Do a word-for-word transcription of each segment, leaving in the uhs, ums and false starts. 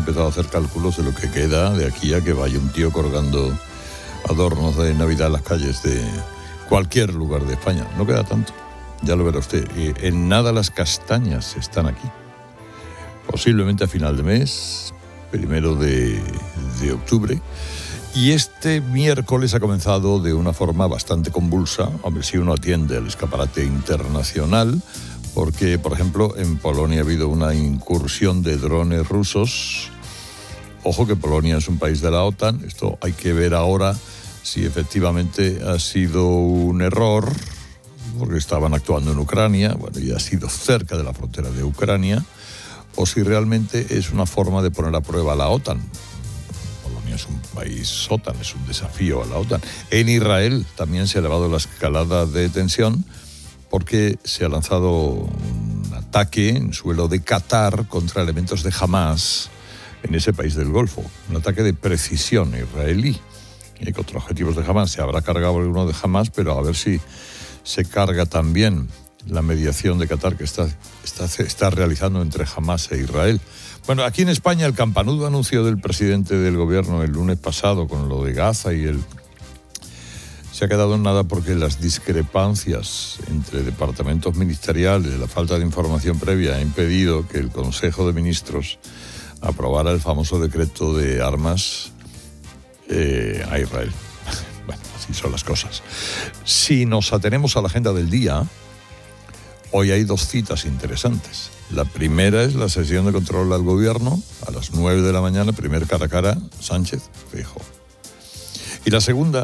empezado a hacer cálculos de lo que queda de aquí a que vaya un tío colgando adornos de Navidad en las calles de cualquier lugar de España. No queda tanto, ya lo verá usted. En nada las castañas están aquí. Posiblemente a final de mes, primero de, de octubre. Y este miércoles ha comenzado de una forma bastante convulsa. Hombre, si uno atiende al escaparate internacional, porque, por ejemplo, en Polonia ha habido una incursión de drones rusos. Ojo que Polonia es un país de la OTAN. Esto hay que ver ahora si efectivamente ha sido un error, porque estaban actuando en Ucrania, bueno, y ha sido cerca de la frontera de Ucrania, o si realmente es una forma de poner a prueba a la OTAN. Polonia es un país OTAN, es un desafío a la OTAN. En Israel también se ha elevado la escalada de tensión porque se ha lanzado un ataque en suelo de Qatar contra elementos de Hamas en ese país del Golfo. Un ataque de precisión israelí y contra objetivos de Hamas. Se habrá cargado alguno de Hamas, pero a ver si se carga también la mediación de Qatar que está, está, está realizando entre Hamas e Israel. Bueno, aquí en España el campanudo anuncio del presidente del gobierno el lunes pasado con lo de Gaza y el... se ha quedado en nada porque las discrepancias entre departamentos ministeriales, la falta de información previa ha impedido que el Consejo de Ministros aprobara el famoso decreto de armas eh, a Israel. Bueno, así son las cosas. Si nos atenemos a la agenda del día, hoy hay dos citas interesantes. La primera es la sesión de control al gobierno, a las nueve de la mañana, primer cara a cara, Sánchez, Feijóo. Y la segunda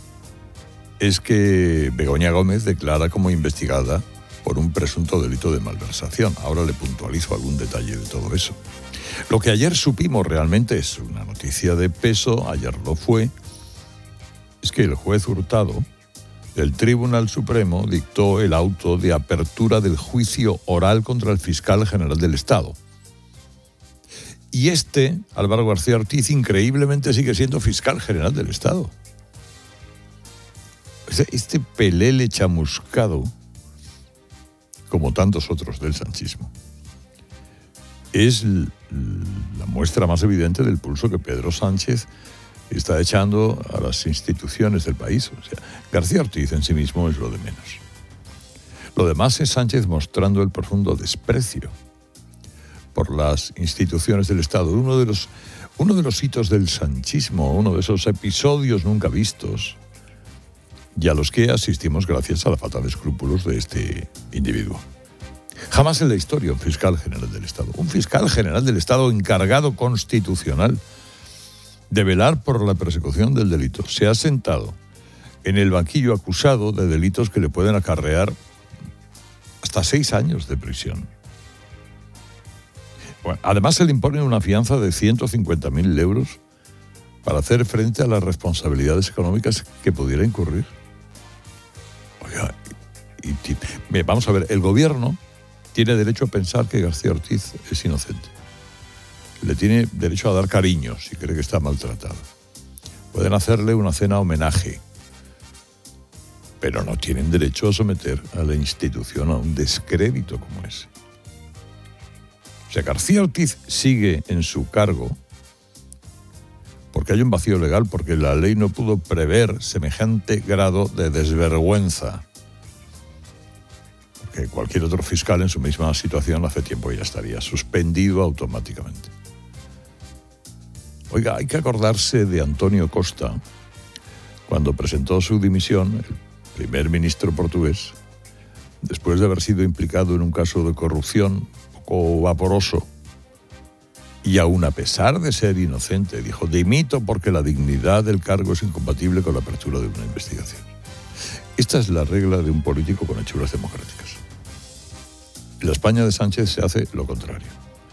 es que Begoña Gómez declara como investigada por un presunto delito de malversación. Ahora le puntualizo algún detalle de todo eso. Lo que ayer supimos realmente es una noticia de peso, ayer lo fue, es que el juez Hurtado del Tribunal Supremo dictó el auto de apertura del juicio oral contra el fiscal general del Estado. Y este, Álvaro García Ortiz, increíblemente sigue siendo fiscal general del Estado. Este pelele chamuscado, como tantos otros del sanchismo, es la muestra más evidente del pulso que Pedro Sánchez está echando a las instituciones del país. O sea, García Ortiz en sí mismo es lo de menos. Lo demás es Sánchez mostrando el profundo desprecio por las instituciones del Estado. Uno de los, uno de los hitos del sanchismo, uno de esos episodios nunca vistos, y a los que asistimos gracias a la falta de escrúpulos de este individuo. Jamás en la historia un fiscal general del Estado, un fiscal general del Estado encargado constitucional de velar por la persecución del delito, se ha sentado en el banquillo acusado de delitos que le pueden acarrear hasta seis años de prisión. Bueno, además se le impone una fianza de ciento cincuenta mil euros para hacer frente a las responsabilidades económicas que pudiera incurrir. Oiga, y, y, vamos a ver, el gobierno tiene derecho a pensar que García Ortiz es inocente. Le tiene derecho a dar cariño si cree que está maltratado. Pueden hacerle una cena homenaje, pero no tienen derecho a someter a la institución a un descrédito como ese. O sea, García Ortiz sigue en su cargo porque hay un vacío legal, porque la ley no pudo prever semejante grado de desvergüenza. Porque cualquier otro fiscal en su misma situación hace tiempo ya estaría suspendido automáticamente. Oiga, hay que acordarse de António Costa, cuando presentó su dimisión, el primer ministro portugués, después de haber sido implicado en un caso de corrupción un poco vaporoso, y aún a pesar de ser inocente, dijo: dimito porque la dignidad del cargo es incompatible con la apertura de una investigación. Esta es la regla de un político con hechuras democráticas. En la España de Sánchez se hace lo contrario.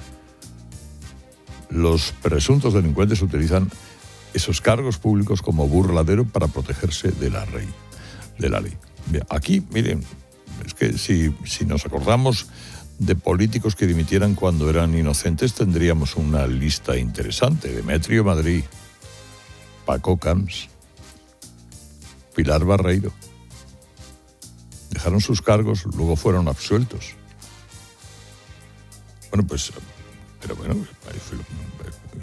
Los presuntos delincuentes utilizan esos cargos públicos como burladero para protegerse de la ley. De la ley. Aquí, miren, es que si, si nos acordamos de políticos que dimitieran cuando eran inocentes, tendríamos una lista interesante. Demetrio Madrid, Paco Camps, Pilar Barreiro. Dejaron sus cargos, luego fueron absueltos. Bueno, pues, pero bueno,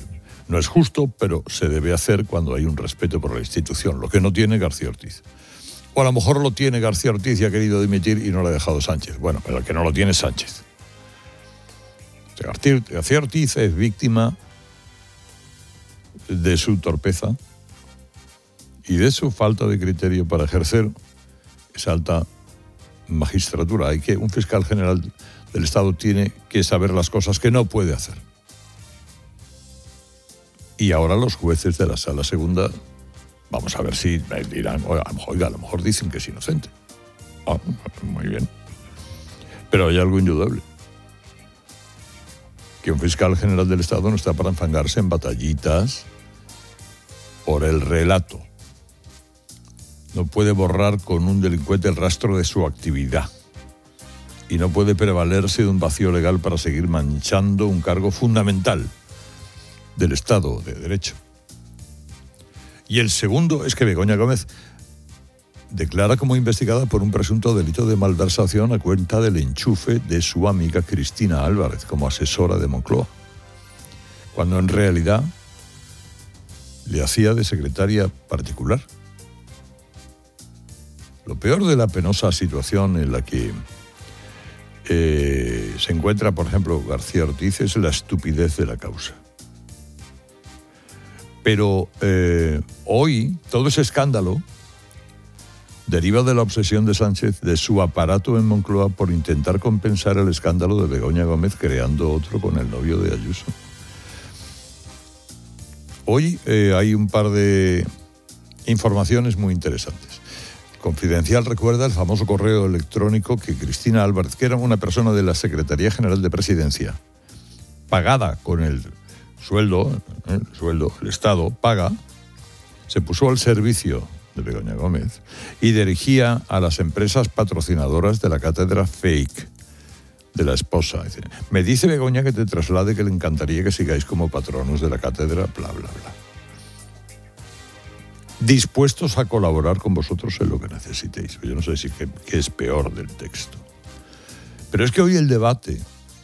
No es justo, pero se debe hacer cuando hay un respeto por la institución, lo que no tiene García Ortiz. O a lo mejor lo tiene García Ortiz y ha querido dimitir y no lo ha dejado Sánchez. Bueno, pero el que no lo tiene es Sánchez. García Ortiz es víctima de su torpeza y de su falta de criterio para ejercer esa alta magistratura. Hay que un fiscal general del Estado tiene que saber las cosas que no puede hacer. Y ahora los jueces de la Sala Segunda, vamos a ver si me dirán, oiga, a lo mejor dicen que es inocente. Ah, muy bien. Pero hay algo indudable. Que un fiscal general del Estado no está para enfangarse en batallitas por el relato. No puede borrar con un delincuente el rastro de su actividad. Y no puede prevalerse de un vacío legal para seguir manchando un cargo fundamental del Estado de Derecho. Y el segundo es que Begoña Gómez declara como investigada por un presunto delito de malversación a cuenta del enchufe de su amiga Cristina Álvarez como asesora de Moncloa, cuando en realidad le hacía de secretaria particular. Lo peor de la penosa situación en la que eh, se encuentra, por ejemplo, García Ortiz es la estupidez de la causa. Pero eh, hoy todo ese escándalo deriva de la obsesión de Sánchez de su aparato en Moncloa por intentar compensar el escándalo de Begoña Gómez creando otro con el novio de Ayuso. Hoy eh, hay un par de informaciones muy interesantes. Confidencial recuerda el famoso correo electrónico que Cristina Álvarez, que era una persona de la Secretaría General de Presidencia, pagada con el sueldo, el sueldo, el Estado paga, se puso al servicio de Begoña Gómez y dirigía a las empresas patrocinadoras de la cátedra fake de la esposa. Dice, me dice Begoña que te traslade que le encantaría que sigáis como patronos de la cátedra, bla, bla, bla. Dispuestos a colaborar con vosotros en lo que necesitéis. Yo no sé si qué, qué es peor del texto. Pero es que hoy el debate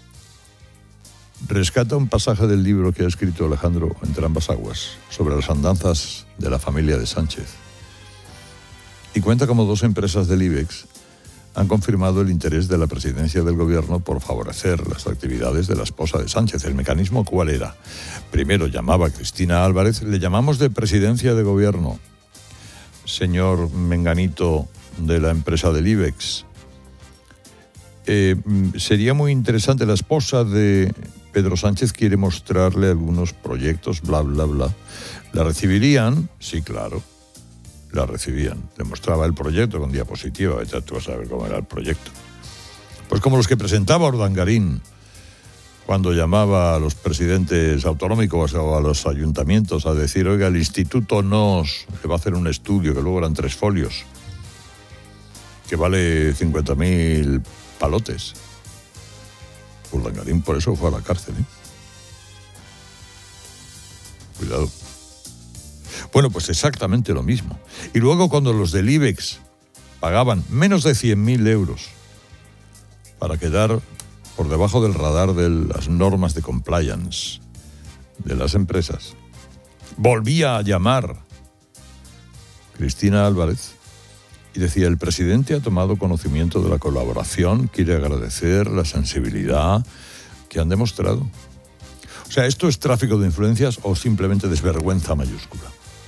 rescata un pasaje del libro que ha escrito Alejandro Entre ambas aguas sobre las andanzas de la familia de Sánchez. Y cuenta cómo dos empresas del IBEX han confirmado el interés de la presidencia del gobierno por favorecer las actividades de la esposa de Sánchez. ¿El mecanismo cuál era? Primero llamaba a Cristina Álvarez, le llamamos de presidencia de gobierno, señor Menganito de la empresa del IBEX. Eh, sería muy interesante, la esposa de Pedro Sánchez quiere mostrarle algunos proyectos, bla, bla, bla. ¿La recibirían? Sí, claro. La recibían. Le mostraba el proyecto con diapositiva. Vete tú a saber cómo era el proyecto. Pues como los que presentaba Urdangarín cuando llamaba a los presidentes autonómicos o a los ayuntamientos a decir, oiga, el instituto nos le va a hacer un estudio, que luego eran tres folios, que vale cincuenta mil palotes. Urdangarín por eso fue a la cárcel, ¿eh? Cuidado. Bueno, pues exactamente lo mismo. Y luego cuando los del IBEX pagaban menos de cien mil euros para quedar por debajo del radar de las normas de compliance de las empresas, volvía a llamar Cristina Álvarez y decía, el presidente ha tomado conocimiento de la colaboración, quiere agradecer la sensibilidad que han demostrado. O sea, ¿esto es tráfico de influencias o simplemente desvergüenza mayúscula?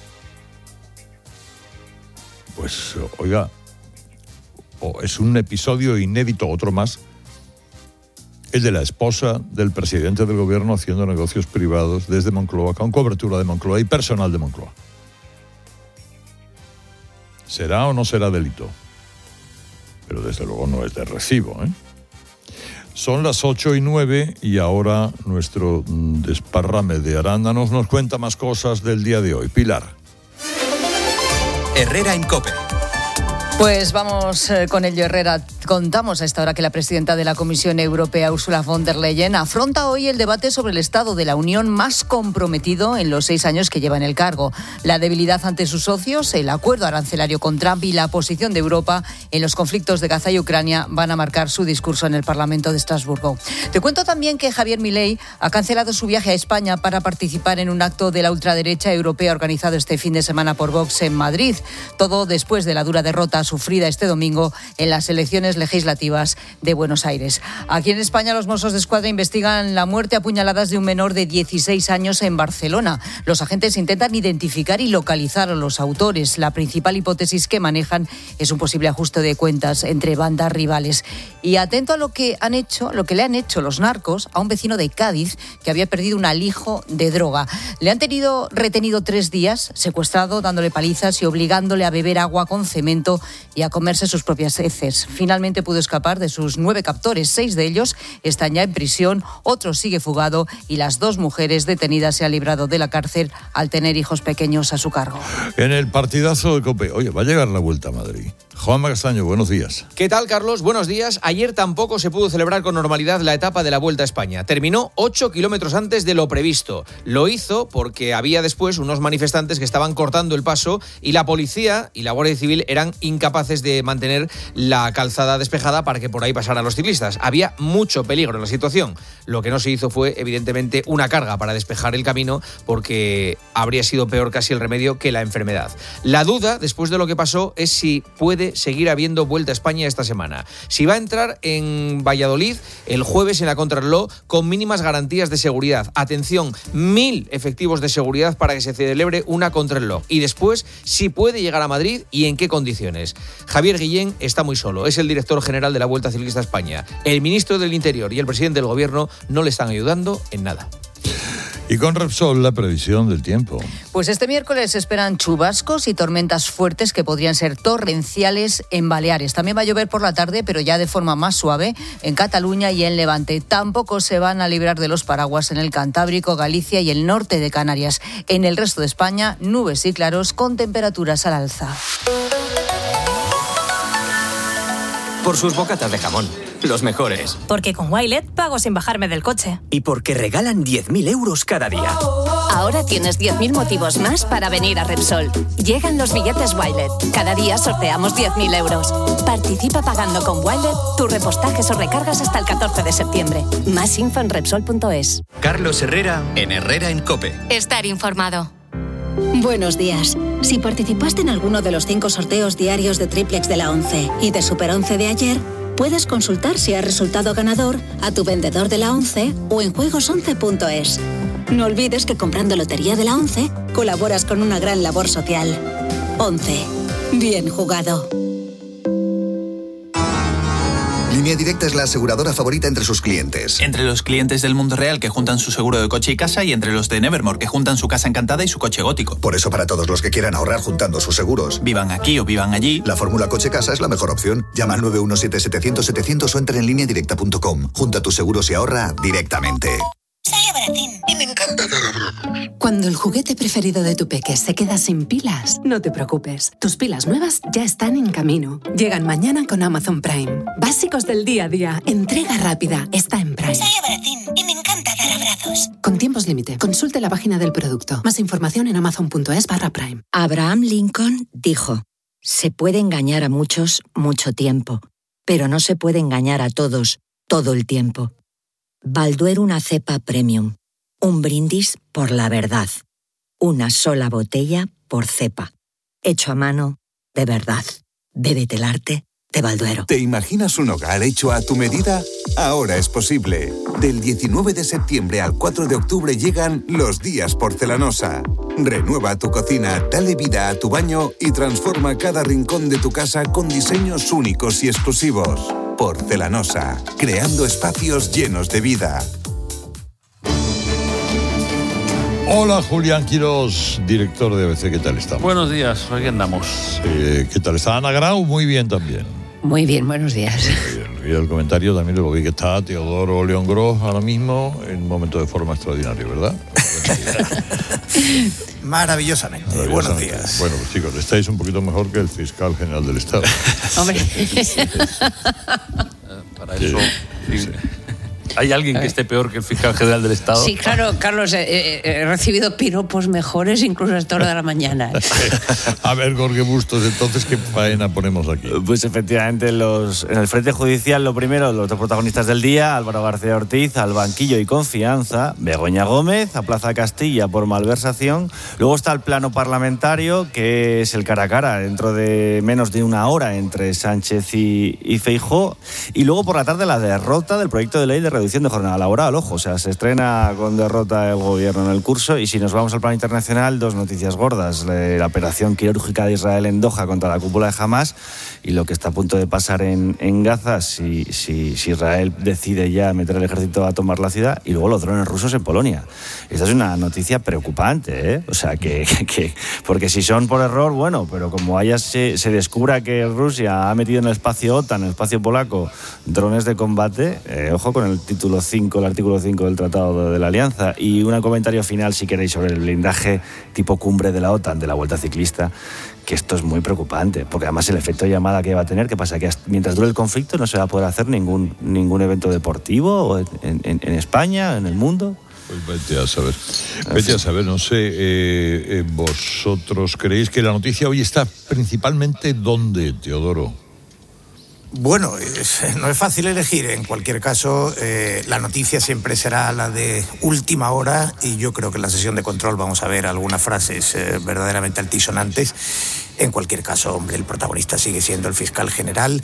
Pues, oiga, o es un episodio inédito, otro más, el de la esposa del presidente del gobierno haciendo negocios privados desde Moncloa, con cobertura de Moncloa y personal de Moncloa. ¿Será o no será delito? Pero desde luego no es de recibo, ¿eh? Son las ocho y nueve y ahora nuestro desparrame de arándanos nos cuenta más cosas del día de hoy. Pilar. Herrera en COPE. Pues vamos eh, con ello, Herrera. Contamos a esta hora que la presidenta de la Comisión Europea, Ursula von der Leyen, afronta hoy el debate sobre el estado de la Unión más comprometido en los seis años que lleva en el cargo. La debilidad ante sus socios, el acuerdo arancelario con Trump y la posición de Europa en los conflictos de Gaza y Ucrania van a marcar su discurso en el Parlamento de Estrasburgo. Te cuento también que Javier Milei ha cancelado su viaje a España para participar en un acto de la ultraderecha europea organizado este fin de semana por Vox en Madrid. Todo después de la dura derrota sufrida este domingo en las elecciones legislativas de Buenos Aires. Aquí en España, los Mossos de Escuadra investigan la muerte a puñaladas de un menor de dieciséis años en Barcelona. Los agentes intentan identificar y localizar a los autores. La principal hipótesis que manejan es un posible ajuste de cuentas entre bandas rivales. Y atento a lo que han hecho, lo que le han hecho los narcos a un vecino de Cádiz que había perdido un alijo de droga. Le han tenido retenido tres días, secuestrado, dándole palizas y obligándole a beber agua con cemento y a comerse sus propias heces. Finalmente pudo escapar de sus nueve captores. Seis de ellos están ya en prisión, otro sigue fugado y las dos mujeres detenidas se han librado de la cárcel al tener hijos pequeños a su cargo. En el partidazo de COPE, oye, va a llegar la Vuelta a Madrid. Juanma Castaño, buenos días. ¿Qué tal, Carlos? Buenos días. Ayer tampoco se pudo celebrar con normalidad la etapa de la Vuelta a España. Terminó ocho kilómetros antes de lo previsto. Lo hizo porque había después unos manifestantes que estaban cortando el paso y la policía y la Guardia Civil eran incapaces de mantener la calzada despejada para que por ahí pasaran los ciclistas. Había mucho peligro en la situación. Lo que no se hizo fue, evidentemente, una carga para despejar el camino porque habría sido peor casi el remedio que la enfermedad. La duda, después de lo que pasó, es si puede seguir habiendo Vuelta a España esta semana. Si va a entrar en Valladolid el jueves en la contrarreloj con mínimas garantías de seguridad. Atención, mil efectivos de seguridad para que se celebre una contrarreloj. Y después, si puede llegar a Madrid y en qué condiciones. Javier Guillén está muy solo. Es el director general de la Vuelta Ciclista a España. El ministro del Interior y el presidente del Gobierno no le están ayudando en nada. Y con Repsol, la previsión del tiempo. Pues este miércoles se esperan chubascos y tormentas fuertes que podrían ser torrenciales en Baleares. También va a llover por la tarde, pero ya de forma más suave en Cataluña y en Levante. Tampoco se van a librar de los paraguas en el Cantábrico, Galicia y el norte de Canarias. En el resto de España, nubes y claros con temperaturas al alza. Por sus bocatas de jamón, los mejores. Porque con Wilet pago sin bajarme del coche. Y porque regalan diez mil euros cada día. Ahora tienes diez mil motivos más para venir a Repsol. Llegan los billetes Wilet. Cada día sorteamos diez mil euros. Participa pagando con Wilet tus repostajes o recargas hasta el catorce de septiembre. Más info en Repsol punto es. Carlos Herrera, en Herrera en COPE. Estar informado. Buenos días. Si participaste en alguno de los cinco sorteos diarios de Triplex de la once y de Super once de ayer, puedes consultar si has resultado ganador a tu vendedor de la once o en juegos once punto es. No olvides que comprando Lotería de la once colaboras con una gran labor social. once. Bien jugado. Línea Directa es la aseguradora favorita entre sus clientes. Entre los clientes del mundo real que juntan su seguro de coche y casa y entre los de Nevermore que juntan su casa encantada y su coche gótico. Por eso, para todos los que quieran ahorrar juntando sus seguros, vivan aquí o vivan allí, la fórmula coche-casa es la mejor opción. Llama al nueve uno siete, setecientos, setecientos o entra en línea directa punto com. Junta tus seguros y ahorra directamente. Sale baratín y me encanta dar abrazos. Cuando el juguete preferido de tu peque se queda sin pilas, no te preocupes. Tus pilas nuevas ya están en camino. Llegan mañana con Amazon Prime. Básicos del día a día. Entrega rápida. Está en Prime. Sale baratín y me encanta dar abrazos. Con tiempos límite. Consulte la página del producto. Más información en amazon punto es barra Prime. Abraham Lincoln dijo: se puede engañar a muchos mucho tiempo, pero no se puede engañar a todos todo el tiempo. Balduero una cepa premium. Un brindis por la verdad. Una sola botella por cepa. Hecho a mano, de verdad. Bébete el arte de Balduero. ¿Te imaginas un hogar hecho a tu medida? Ahora es posible. Del diecinueve de septiembre al cuatro de octubre llegan los días Porcelanosa. Renueva tu cocina, dale vida a tu baño y transforma cada rincón de tu casa con diseños únicos y exclusivos. Porcelanosa, creando espacios llenos de vida. Hola, Julián Quirós, director de A B C, ¿qué tal estamos? Buenos días, aquí andamos. Eh, ¿Qué tal está Ana Grau? Muy bien también. Muy bien, buenos días. Muy bien. Y el comentario también lo vi que está Teodoro León Gros ahora mismo en un momento de forma extraordinario, ¿verdad? Maravillosamente. Maravillosamente. Buenos días. Bueno, pues chicos, estáis un poquito mejor que el fiscal general del Estado. Hombre. Para eso... Sí. ¿Hay alguien que esté peor que el fiscal general del Estado? Sí, claro, Carlos, he eh, eh, recibido piropos mejores incluso a esta hora de la mañana. A ver, Jorge Bustos, entonces, ¿qué faena ponemos aquí? Pues efectivamente, los, en el frente judicial, lo primero, los dos protagonistas del día, Álvaro García Ortiz, al banquillo y confianza, Begoña Gómez, a Plaza Castilla por malversación. Luego está el plano parlamentario, que es el cara a cara, dentro de menos de una hora entre Sánchez y, y Feijóo. Y luego por la tarde la derrota del proyecto de ley de reducción de jornada laboral, ojo, o sea, se estrena con derrota el gobierno en el curso. Y si nos vamos al plano internacional, dos noticias gordas: la operación quirúrgica de Israel en Doha contra la cúpula de Hamas y lo que está a punto de pasar en, en Gaza si, si, si Israel decide ya meter el ejército a tomar la ciudad, y luego los drones rusos en Polonia. Esta es una noticia preocupante, ¿eh? O sea, que, que porque si son por error, bueno, pero como haya se, se descubra que Rusia ha metido en el espacio OTAN, en el espacio polaco, drones de combate, eh, ojo con el título cinco, el artículo cinco del Tratado de, de la Alianza. Y un comentario final, si queréis, sobre el blindaje tipo cumbre de la OTAN, de la Vuelta Ciclista, que esto es muy preocupante, porque además el efecto de llamada que va a tener, ¿qué pasa? Que mientras dure el conflicto no se va a poder hacer ningún, ningún evento deportivo en, en, en España, en el mundo. Pues vete a saber, vete a saber, no sé, eh, eh, vosotros creéis que la noticia hoy está principalmente ¿dónde, Teodoro? Bueno, es, no es fácil elegir. En cualquier caso, eh, la noticia siempre será la de última hora, y yo creo que en la sesión de control vamos a ver algunas frases eh, verdaderamente altisonantes. En cualquier caso, hombre, el protagonista sigue siendo el fiscal general,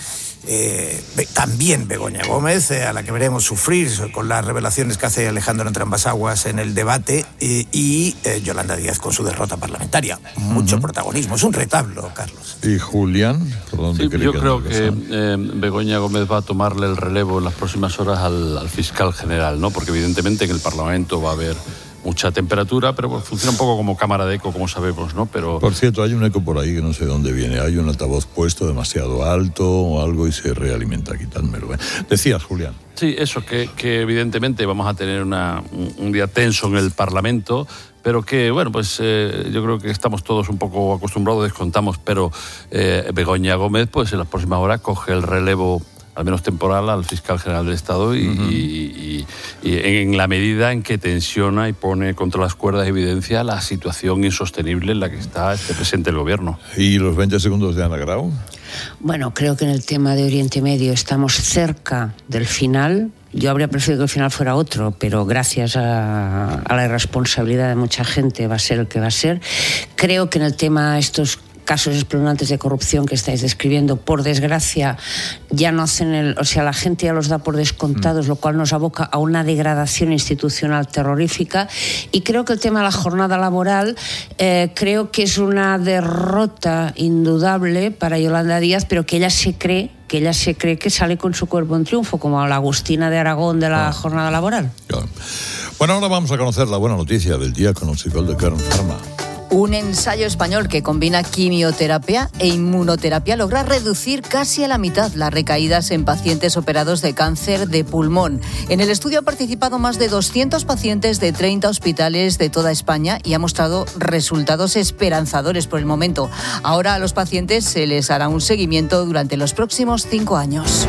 eh, también Begoña Gómez, eh, a la que veremos sufrir con las revelaciones que hace Alejandro Entrambas-Aguas en el debate, eh, y eh, Yolanda Díaz con su derrota parlamentaria. Mucho uh-huh. protagonismo, es un retablo, Carlos. ¿Y Julián? ¿Por dónde sí, yo creo que eh, Begoña Gómez va a tomarle el relevo en las próximas horas al, al fiscal general, ¿no? Porque evidentemente en el Parlamento va a haber mucha temperatura, pero pues, funciona un poco como cámara de eco, como sabemos, ¿no? Pero... Por cierto, hay un eco por ahí que no sé de dónde viene. Hay un altavoz puesto demasiado alto o algo y se realimenta. Quitádmelo. Decías, Julián. Sí, eso, que, que evidentemente vamos a tener una, un, un día tenso en el Parlamento, pero que, bueno, pues eh, yo creo que estamos todos un poco acostumbrados, descontamos, pero eh, Begoña Gómez, pues en las próximas horas coge el relevo, al menos temporal, al fiscal general del Estado y, uh-huh. y, y, y en la medida en que tensiona y pone contra las cuerdas de evidencia la situación insostenible en la que está este presente el gobierno. ¿Y los veinte segundos de Ana Grau? Bueno, creo que en el tema de Oriente Medio estamos cerca del final. Yo habría preferido que el final fuera otro, pero gracias a, a la irresponsabilidad de mucha gente va a ser el que va a ser. Creo que en el tema estos casos espeluznantes de corrupción que estáis describiendo, por desgracia, ya no hacen el... O sea, la gente ya los da por descontados, mm. lo cual nos aboca a una degradación institucional terrorífica. Y creo que el tema de la jornada laboral, eh, creo que es una derrota indudable para Yolanda Díaz, pero que ella se cree que ella se cree que sale con su cuerpo en triunfo, como la Agustina de Aragón de la ah. jornada laboral. Claro. Bueno, ahora vamos a conocer la buena noticia del día con Oxicol de Kern Pharma. Un ensayo español que combina quimioterapia e inmunoterapia logra reducir casi a la mitad las recaídas en pacientes operados de cáncer de pulmón. En el estudio han participado más de doscientos pacientes de treinta hospitales de toda España y ha mostrado resultados esperanzadores por el momento. Ahora a los pacientes se les hará un seguimiento durante los próximos cinco años.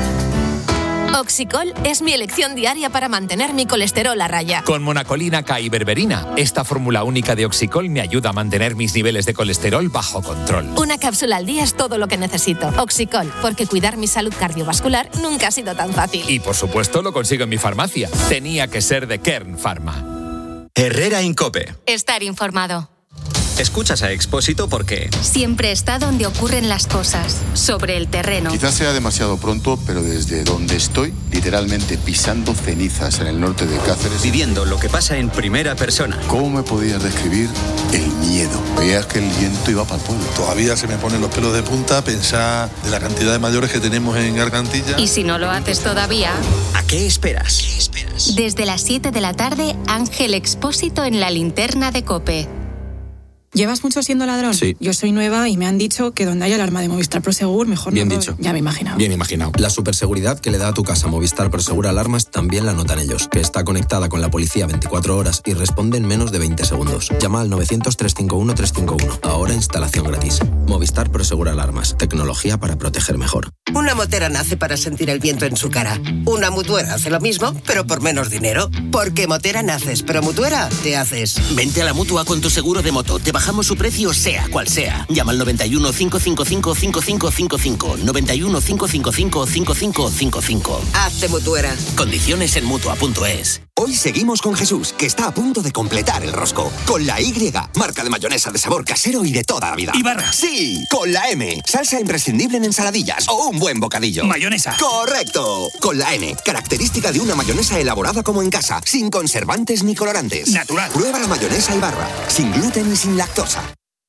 Oxicol es mi elección diaria para mantener mi colesterol a raya. Con monacolina K y berberina, esta fórmula única de Oxicol me ayuda a mantener mis niveles de colesterol bajo control. Una cápsula al día es todo lo que necesito. Oxicol, porque cuidar mi salud cardiovascular nunca ha sido tan fácil. Y por supuesto lo consigo en mi farmacia. Tenía que ser de Kern Pharma. Herrera Incope. Estar informado. Escuchas a Expósito porque siempre está donde ocurren las cosas, sobre el terreno. Quizás sea demasiado pronto, pero desde donde estoy, literalmente pisando cenizas en el norte de Cáceres, viviendo lo que pasa en primera persona. ¿Cómo me podías describir el miedo? Veías que el viento iba para el pueblo. Todavía se me ponen los pelos de punta pensar de la cantidad de mayores que tenemos en Gargantilla. Y si no lo haces todavía, ¿a qué esperas? ¿Qué esperas? Desde las siete de la tarde, Ángel Expósito en la linterna de COPE. ¿Llevas mucho siendo ladrón? Sí. Yo soy nueva y me han dicho que donde hay alarma de Movistar Prosegur, mejor Bien no... dicho. Ya me he imaginado. Bien imaginado. La superseguridad que le da a tu casa Movistar Prosegur Alarmas también la notan ellos, que está conectada con la policía veinticuatro horas y responde en menos de veinte segundos. Llama al novecientos, trescientos cincuenta y uno, trescientos cincuenta y uno. Ahora instalación gratis. Movistar Prosegur Alarmas. Tecnología para proteger mejor. Una motera nace para sentir el viento en su cara. Una mutuera hace lo mismo, pero por menos dinero. Porque motera naces, pero mutuera te haces. Vente a la Mutua con tu seguro de moto. Te bajamos su precio sea cual sea. Llama al noventa y uno, cinco cinco cinco, cinco cinco cinco cinco. noventa y uno, cinco cinco cinco, cinco cinco cinco cinco. Hazte mutuera. Condiciones en Mutua punto es. Hoy seguimos con Jesús, que está a punto de completar el rosco. Con la Y, marca de mayonesa de sabor casero y de toda la vida. ¿Y barra? Sí, con la M, salsa imprescindible en ensaladillas o un buen bocadillo. Mayonesa. Correcto. Con la N, característica de una mayonesa elaborada como en casa, sin conservantes ni colorantes. Natural. Prueba la mayonesa Ibarra, sin gluten y sin lactosa.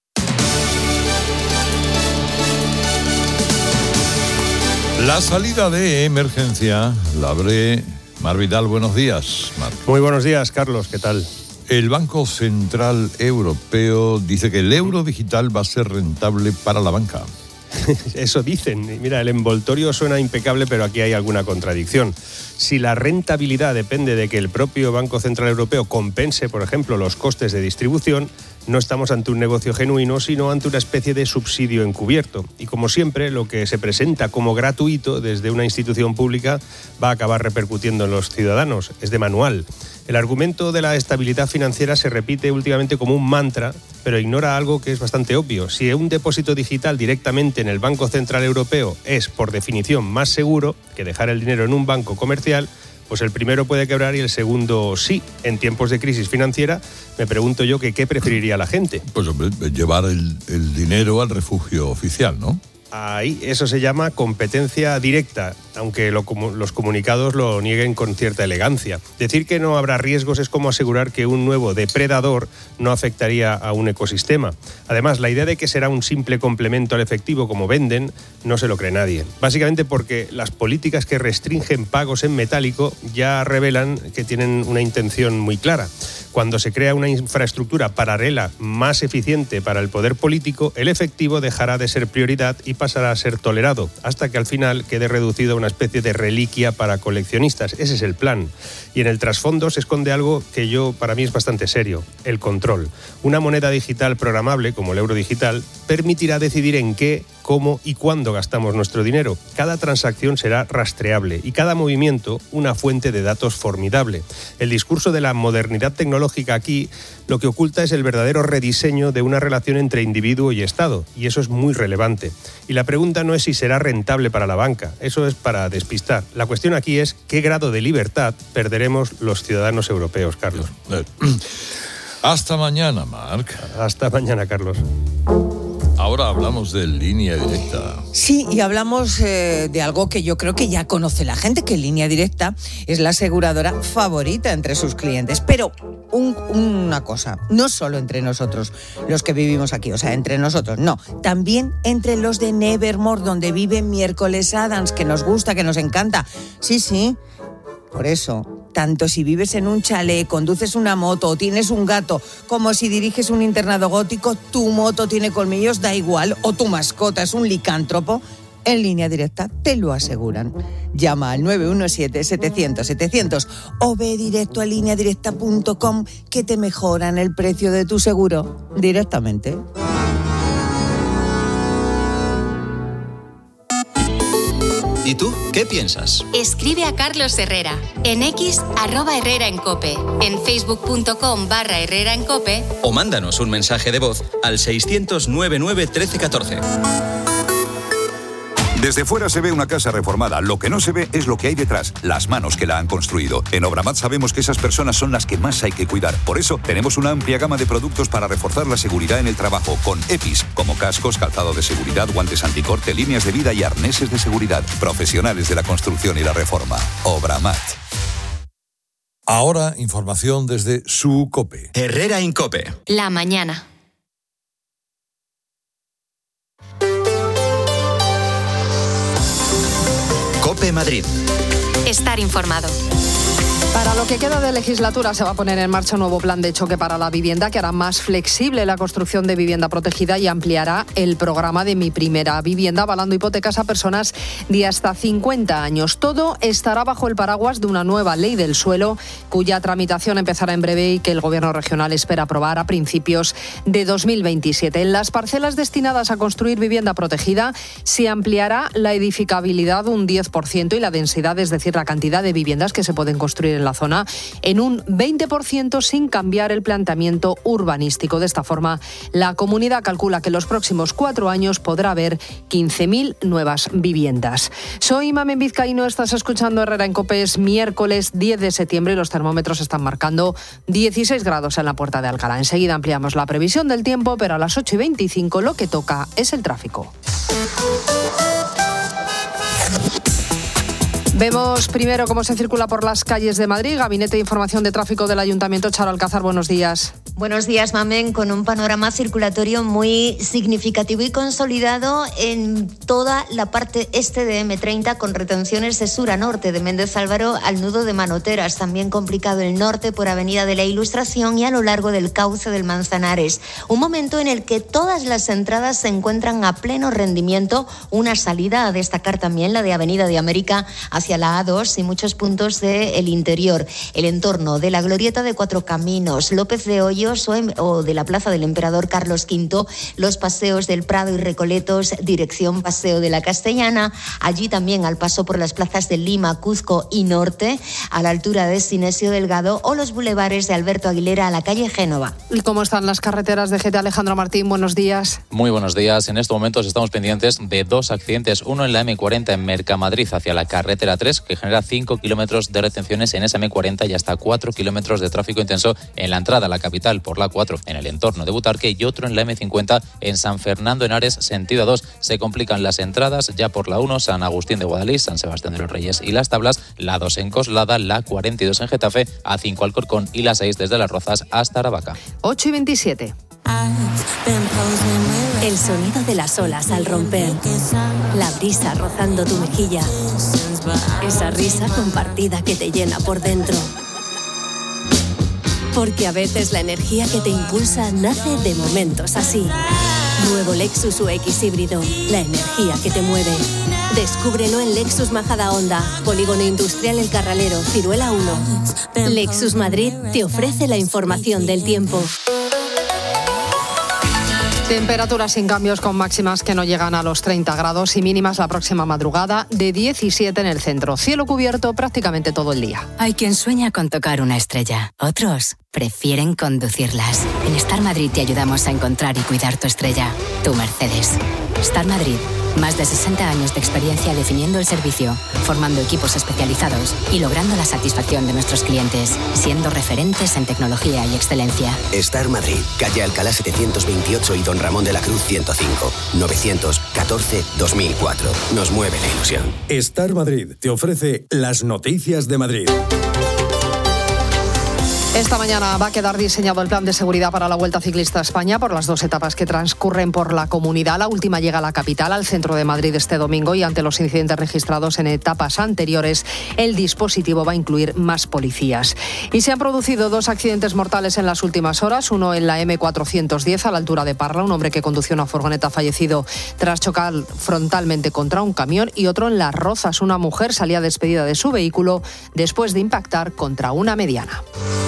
La salida de emergencia la abre Mar Vidal. Buenos días, Mar. Muy buenos días, Carlos. ¿Qué tal? El Banco Central Europeo dice que el euro digital va a ser rentable para la banca. Eso dicen. Mira, el envoltorio suena impecable, pero aquí hay alguna contradicción. Si la rentabilidad depende de que el propio Banco Central Europeo compense, por ejemplo, los costes de distribución, no estamos ante un negocio genuino, sino ante una especie de subsidio encubierto. Y como siempre, lo que se presenta como gratuito desde una institución pública va a acabar repercutiendo en los ciudadanos. Es de manual. El argumento de la estabilidad financiera se repite últimamente como un mantra, pero ignora algo que es bastante obvio. Si un depósito digital directamente en el Banco Central Europeo es, por definición, más seguro que dejar el dinero en un banco comercial, pues el primero puede quebrar y el segundo sí. En tiempos de crisis financiera, me pregunto yo que qué preferiría la gente. Pues hombre, llevar el, el dinero al refugio oficial, ¿no? Ahí, eso se llama competencia directa, aunque lo, los comunicados lo nieguen con cierta elegancia. Decir que no habrá riesgos es como asegurar que un nuevo depredador no afectaría a un ecosistema. Además, la idea de que será un simple complemento al efectivo como venden, no se lo cree nadie. Básicamente porque las políticas que restringen pagos en metálico ya revelan que tienen una intención muy clara. Cuando se crea una infraestructura paralela más eficiente para el poder político, el efectivo dejará de ser prioridad y pasará a ser tolerado, hasta que al final quede reducido a una especie de reliquia para coleccionistas. Ese es el plan. Y en el trasfondo se esconde algo que yo, para mí, es bastante serio: el control. Una moneda digital programable, como el euro digital, permitirá decidir en qué, cómo y cuándo gastamos nuestro dinero. Cada transacción será rastreable y cada movimiento una fuente de datos formidable. El discurso de la modernidad tecnológica aquí lo que oculta es el verdadero rediseño de una relación entre individuo y Estado, y eso es muy relevante. Y la pregunta no es si será rentable para la banca, eso es para despistar. La cuestión aquí es qué grado de libertad perderemos los ciudadanos europeos, Carlos. Hasta mañana, Marc. Hasta mañana, Carlos. Ahora hablamos de Línea Directa. Sí, y hablamos eh, de algo que yo creo que ya conoce la gente, que Línea Directa es la aseguradora favorita entre sus clientes. Pero un, una cosa, no solo entre nosotros, los que vivimos aquí, o sea, entre nosotros, no. También entre los de Nevermore, donde vive Miércoles Adams, que nos gusta, que nos encanta. Sí, sí, por eso... Tanto si vives en un chalet, conduces una moto o tienes un gato, como si diriges un internado gótico, tu moto tiene colmillos, da igual, o tu mascota es un licántropo, en Línea Directa te lo aseguran. Llama al nueve uno siete, setecientos, setecientos o ve directo a línea directa punto com, que te mejoran el precio de tu seguro directamente. ¿Y tú qué piensas? Escribe a Carlos Herrera en X, arroba Herrera en Cope, en facebook.com barra Herrera en Cope, o mándanos un mensaje de voz al seiscientos noventa y nueve, trece, catorce. Desde fuera se ve una casa reformada. Lo que no se ve es lo que hay detrás, las manos que la han construido. En Obramat sabemos que esas personas son las que más hay que cuidar. Por eso tenemos una amplia gama de productos para reforzar la seguridad en el trabajo, con EPIs, como cascos, calzado de seguridad, guantes anticorte, líneas de vida y arneses de seguridad. Profesionales de la construcción y la reforma. Obramat. Ahora, información desde su COPE. Herrera en Cope. La mañana. Cope Madrid. Estar informado. Para lo que queda de legislatura se va a poner en marcha un nuevo plan de choque para la vivienda que hará más flexible la construcción de vivienda protegida y ampliará el programa de Mi Primera Vivienda, avalando hipotecas a personas de hasta cincuenta años. Todo estará bajo el paraguas de una nueva ley del suelo cuya tramitación empezará en breve y que el Gobierno regional espera aprobar a principios de dos mil veintisiete. En las parcelas destinadas a construir vivienda protegida se ampliará la edificabilidad un diez por ciento y la densidad, es decir, la cantidad de viviendas que se pueden construir en la zona, en un veinte por ciento sin cambiar el planteamiento urbanístico. De esta forma, la comunidad calcula que en los próximos cuatro años podrá haber quince mil nuevas viviendas. Soy Mamen Vizcaíno, estás escuchando Herrera en COPE. Es miércoles diez de septiembre y los termómetros están marcando dieciséis grados en la Puerta de Alcalá. Enseguida ampliamos la previsión del tiempo, pero a las ocho y veinticinco lo que toca es el tráfico. Vemos primero cómo se circula por las calles de Madrid. Gabinete de Información de Tráfico del Ayuntamiento. Charo Alcázar, buenos días. Buenos días, Mamen, con un panorama circulatorio muy significativo y consolidado en toda la parte este de eme treinta, con retenciones de sur a norte, de Méndez Álvaro al nudo de Manoteras. También complicado el norte por Avenida de la Ilustración y a lo largo del cauce del Manzanares. Un momento en el que todas las entradas se encuentran a pleno rendimiento. Una salida a destacar también, la de Avenida de América hacia la A dos y muchos puntos del interior. El entorno de la Glorieta de Cuatro Caminos, López de Hoyos o de la Plaza del Emperador Carlos quinto, los paseos del Prado y Recoletos, dirección Paseo de la Castellana. Allí también al paso por las plazas de Lima, Cuzco y Norte, a la altura de Sinesio Delgado, o los bulevares de Alberto Aguilera a la calle Génova. ¿Y cómo están las carreteras de G T? Alejandro Martín, buenos días. Muy buenos días. En estos momentos estamos pendientes de dos accidentes. Uno en la eme cuarenta en Mercamadrid hacia la carretera tres, que genera cinco kilómetros de retenciones en esa eme cuarenta y hasta cuatro kilómetros de tráfico intenso en la entrada a la capital por la cuatro en el entorno de Butarque, y otro en la eme cincuenta en San Fernando Henares, sentido A dos. Se complican las entradas ya por la uno, San Agustín de Guadalís, San Sebastián de los Reyes y Las Tablas, la dos en Coslada, la cuarenta y dos en Getafe, A cinco Alcorcón y la seis desde Las Rozas hasta Aravaca. ocho y veintisiete. El sonido de las olas al romper, la brisa rozando tu mejilla, esa risa compartida que te llena por dentro. Porque a veces la energía que te impulsa nace de momentos así. Nuevo Lexus U X híbrido, la energía que te mueve. Descúbrelo en Lexus Majadahonda, Polígono Industrial El Carralero, Ciruela uno. Lexus Madrid te ofrece la información del tiempo. Temperaturas sin cambios, con máximas que no llegan a los treinta grados y mínimas la próxima madrugada de diecisiete en el centro. Cielo cubierto prácticamente todo el día. Hay quien sueña con tocar una estrella. Otros prefieren conducirlas. En Star Madrid te ayudamos a encontrar y cuidar tu estrella. Tu Mercedes. Star Madrid. Más de sesenta años de experiencia definiendo el servicio, formando equipos especializados y logrando la satisfacción de nuestros clientes, siendo referentes en tecnología y excelencia. Star Madrid, calle Alcalá setecientos veintiocho y Don Ramón de la Cruz ciento cinco, novecientos catorce dos mil cuatro. Nos mueve la ilusión. Star Madrid te ofrece las noticias de Madrid. Esta mañana va a quedar diseñado el plan de seguridad para la Vuelta Ciclista a España por las dos etapas que transcurren por la comunidad. La última llega a la capital, al centro de Madrid, este domingo, y ante los incidentes registrados en etapas anteriores, el dispositivo va a incluir más policías. Y se han producido dos accidentes mortales en las últimas horas, uno en la eme cuatrocientos diez a la altura de Parla, un hombre que conducía una furgoneta fallecido tras chocar frontalmente contra un camión, y otro en Las Rozas, una mujer salía despedida de su vehículo después de impactar contra una mediana.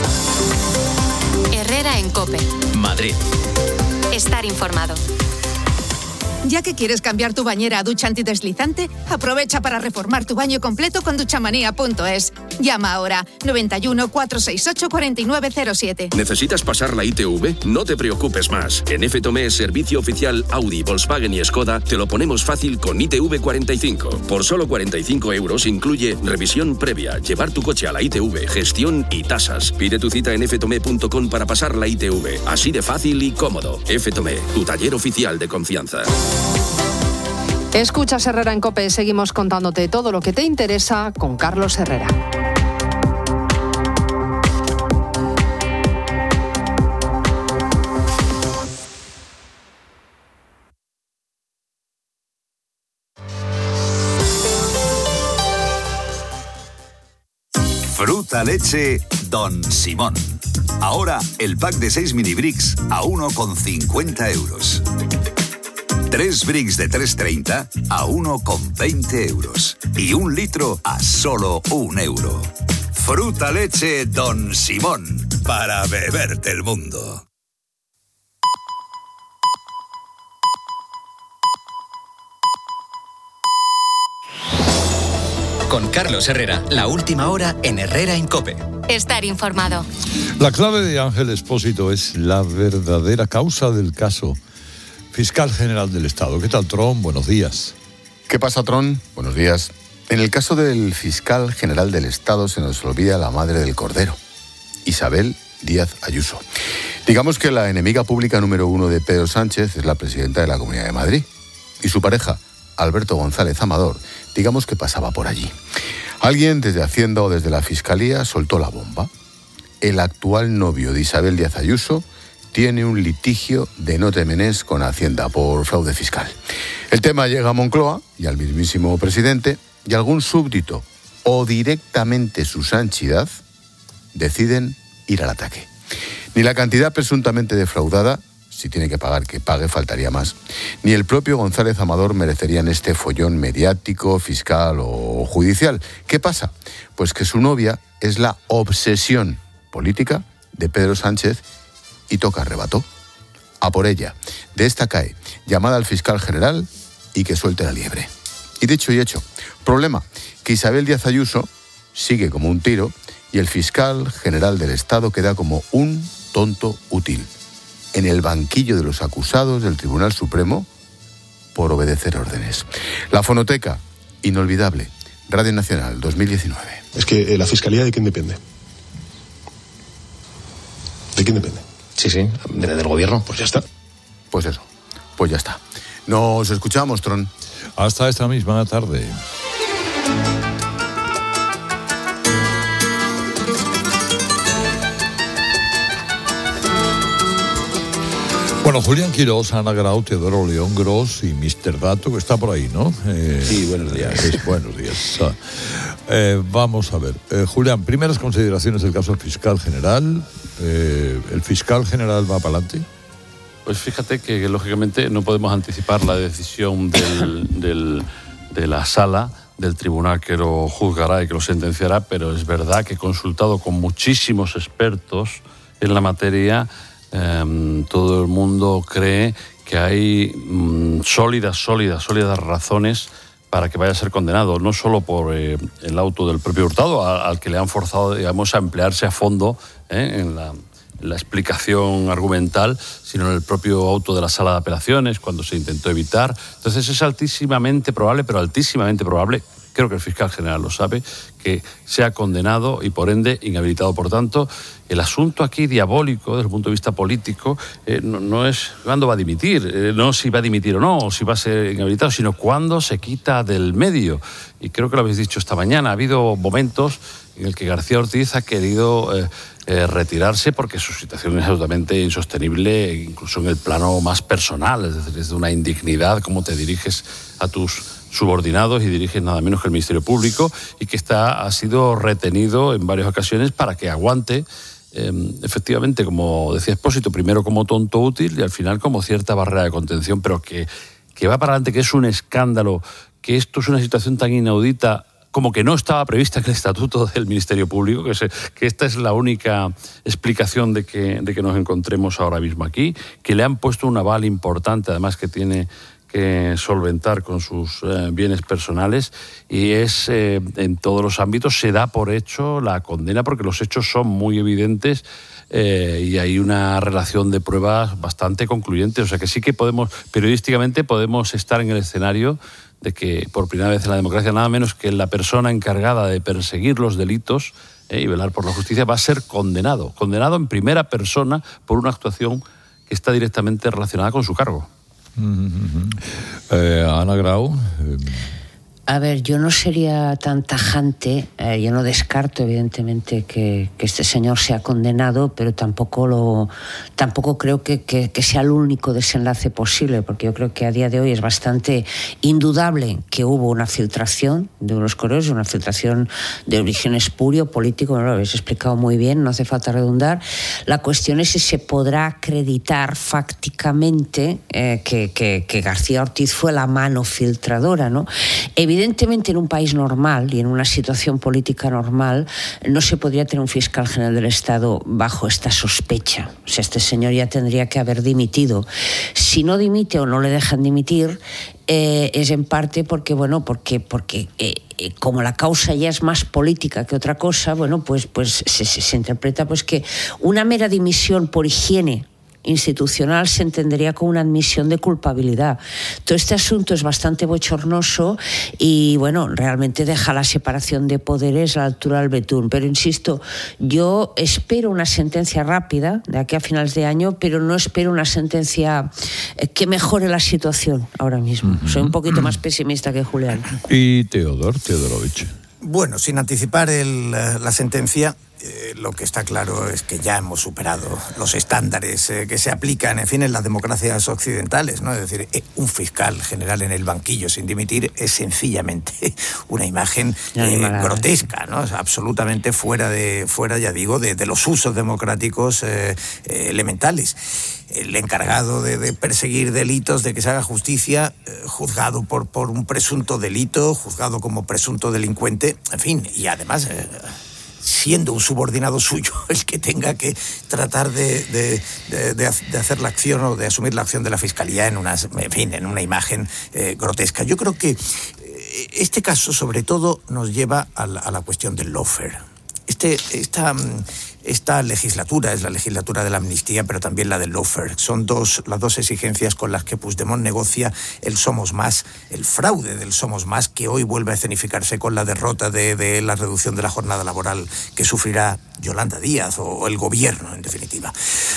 Herrera en COPE. Madrid. Estar informado. Ya que quieres cambiar tu bañera a ducha antideslizante, aprovecha para reformar tu baño completo con duchamanía punto es. Llama ahora noventa y uno, cuatrocientos sesenta y ocho, cuarenta y nueve cero siete. ¿Necesitas pasar la I T V? No te preocupes más. En F Tomé, servicio oficial Audi, Volkswagen y Skoda, te lo ponemos fácil con I T V cuarenta y cinco. Por solo cuarenta y cinco euros incluye revisión previa, llevar tu coche a la I T V, gestión y tasas. Pide tu cita en f tomé punto com para pasar la I T V. Así de fácil y cómodo. F Tomé, tu taller oficial de confianza. Escuchas Herrera en COPE. Seguimos contándote todo lo que te interesa con Carlos Herrera. Fruta leche Don Simón. Ahora el pack de seis mini bricks a uno con cincuenta euros. Tres bricks de tres treinta a uno con veinte euros. Y un litro a solo un euro. Fruta leche Don Simón. Para beberte el mundo. Con Carlos Herrera, la última hora en Herrera en COPE. Estar informado. La clave de Ángel Expósito es la verdadera causa del caso. Fiscal General del Estado. ¿Qué tal, Tron? Buenos días. ¿Qué pasa, Tron? Buenos días. En el caso del Fiscal General del Estado se nos olvida la madre del Cordero, Isabel Díaz Ayuso. Digamos que la enemiga pública número uno de Pedro Sánchez es la presidenta de la Comunidad de Madrid. Y su pareja, Alberto González Amador, digamos que pasaba por allí. Alguien desde Hacienda o desde la Fiscalía soltó la bomba. El actual novio de Isabel Díaz Ayuso tiene un litigio de no temenés con Hacienda por fraude fiscal. El tema llega a Moncloa y al mismísimo presidente, y algún súbdito o directamente su santidad deciden ir al ataque. Ni la cantidad presuntamente defraudada, si tiene que pagar, que pague, faltaría más, ni el propio González Amador merecerían este follón mediático, fiscal o judicial. ¿Qué pasa? Pues que su novia es la obsesión política de Pedro Sánchez y toca arrebato. A por ella. De esta cae, llamada al fiscal general y que suelte la liebre. Y dicho y hecho. Problema, que Isabel Díaz Ayuso sigue como un tiro y el fiscal general del Estado queda como un tonto útil en el banquillo de los acusados del Tribunal Supremo por obedecer órdenes. La fonoteca, inolvidable, Radio Nacional, dos mil diecinueve. Es que eh, la Fiscalía, ¿de quién depende? ¿De quién depende? Sí, sí, de- del gobierno, pues ya está. Pues eso, pues ya está. Nos escuchamos, Tron. Hasta esta misma tarde. Bueno, Julián Quirós, Ana Grau, Teodoro León Gros y mister Dato, que está por ahí, ¿no? Eh, Sí, buenos días. es- buenos días. Ah, eh, vamos a ver. Eh, Julián, primeras consideraciones del caso del fiscal general. Eh, ¿El fiscal general va para adelante? Pues fíjate que, lógicamente, no podemos anticipar la decisión del, del- de la sala, del tribunal que lo juzgará y que lo sentenciará, pero es verdad que he consultado con muchísimos expertos en la materia. Eh, todo el mundo cree que hay mm, sólidas, sólidas, sólidas razones para que vaya a ser condenado, no solo por eh, el auto del propio Hurtado, a- al que le han forzado, digamos, a emplearse a fondo eh, en la, en la explicación argumental, sino en el propio auto de la sala de apelaciones, cuando se intentó evitar. Entonces es altísimamente probable, pero altísimamente probable, creo que el fiscal general lo sabe, que sea condenado y por ende inhabilitado. Por tanto, el asunto aquí diabólico desde el punto de vista político eh, no, no es cuándo va a dimitir, eh, no si va a dimitir o no, o si va a ser inhabilitado, sino cuándo se quita del medio. Y creo que lo habéis dicho esta mañana, ha habido momentos en el que García Ortiz ha querido eh, eh, retirarse porque su situación es absolutamente insostenible, incluso en el plano más personal, es decir, es de una indignidad cómo te diriges a tus subordinados y diriges nada menos que el Ministerio Público, y que está, ha sido retenido en varias ocasiones para que aguante, eh, efectivamente, como decía Expósito, primero como tonto útil y al final como cierta barrera de contención, pero que, que va para adelante, que es un escándalo, que esto es una situación tan inaudita como que no estaba prevista en el estatuto del Ministerio Público, que, se, que esta es la única explicación de que, de que nos encontremos ahora mismo aquí, que le han puesto un aval importante, además que tiene que solventar con sus eh, bienes personales, y es eh, en todos los ámbitos se da por hecho la condena porque los hechos son muy evidentes eh, y hay una relación de pruebas bastante concluyente. O sea que sí que podemos, periodísticamente podemos estar en el escenario de que por primera vez en la democracia nada menos que la persona encargada de perseguir los delitos eh, y velar por la justicia va a ser condenado, condenado en primera persona por una actuación que está directamente relacionada con su cargo. Uh-huh. eh, Ana Grau. Eh... A ver, yo no sería tan tajante, eh, yo no descarto evidentemente que, que este señor sea condenado, pero tampoco lo, tampoco creo que, que, que sea el único desenlace posible, porque yo creo que a día de hoy es bastante indudable que hubo una filtración de unos correos, una filtración de origen espurio, político, no lo habéis explicado muy bien, no hace falta redundar. La cuestión es si se podrá acreditar fácticamente eh, que, que, que García Ortiz fue la mano filtradora, ¿no? Evidentemente, Evidentemente, en un país normal y en una situación política normal, no se podría tener un fiscal general del Estado bajo esta sospecha. O sea, este señor ya tendría que haber dimitido. Si no dimite o no le dejan dimitir, eh, es en parte porque, bueno, porque, porque eh, eh, como la causa ya es más política que otra cosa, bueno, pues, pues se, se, se interpreta pues que una mera dimisión por higiene institucional se entendería como una admisión de culpabilidad. Todo este asunto es bastante bochornoso y, bueno, realmente deja la separación de poderes a la altura del betún. Pero, insisto, yo espero una sentencia rápida de aquí a finales de año, pero no espero una sentencia que mejore la situación ahora mismo. Uh-huh. Soy un poquito más pesimista que Julián. ¿Y Teodor, Teodorovich? Bueno, sin anticipar el, la sentencia, eh, lo que está claro es que ya hemos superado los estándares eh, que se aplican, en fin, en las democracias occidentales, ¿no? Es decir, eh, un fiscal general en el banquillo sin dimitir es sencillamente una imagen eh, grotesca, ¿no? Es absolutamente fuera de, fuera, ya digo, de, de los usos democráticos eh, eh, elementales. El encargado de, de perseguir delitos, de que se haga justicia, eh, juzgado por, por un presunto delito, juzgado como presunto delincuente, en fin, y además eh, siendo un subordinado suyo el que tenga que tratar de, de, de, de, de hacer la acción o de asumir la acción de la Fiscalía en una, en fin, en una imagen eh, grotesca. Yo creo que eh, este caso sobre todo nos lleva a la, a la cuestión del lawfare. Este, esta... Esta legislatura es la legislatura de la amnistía, pero también la del lawfare. Son dos, las dos exigencias con las que Puigdemont negocia el Somos Más, el fraude del Somos Más, que hoy vuelve a escenificarse con la derrota de, de la reducción de la jornada laboral que sufrirá Yolanda Díaz o el gobierno, en definitiva.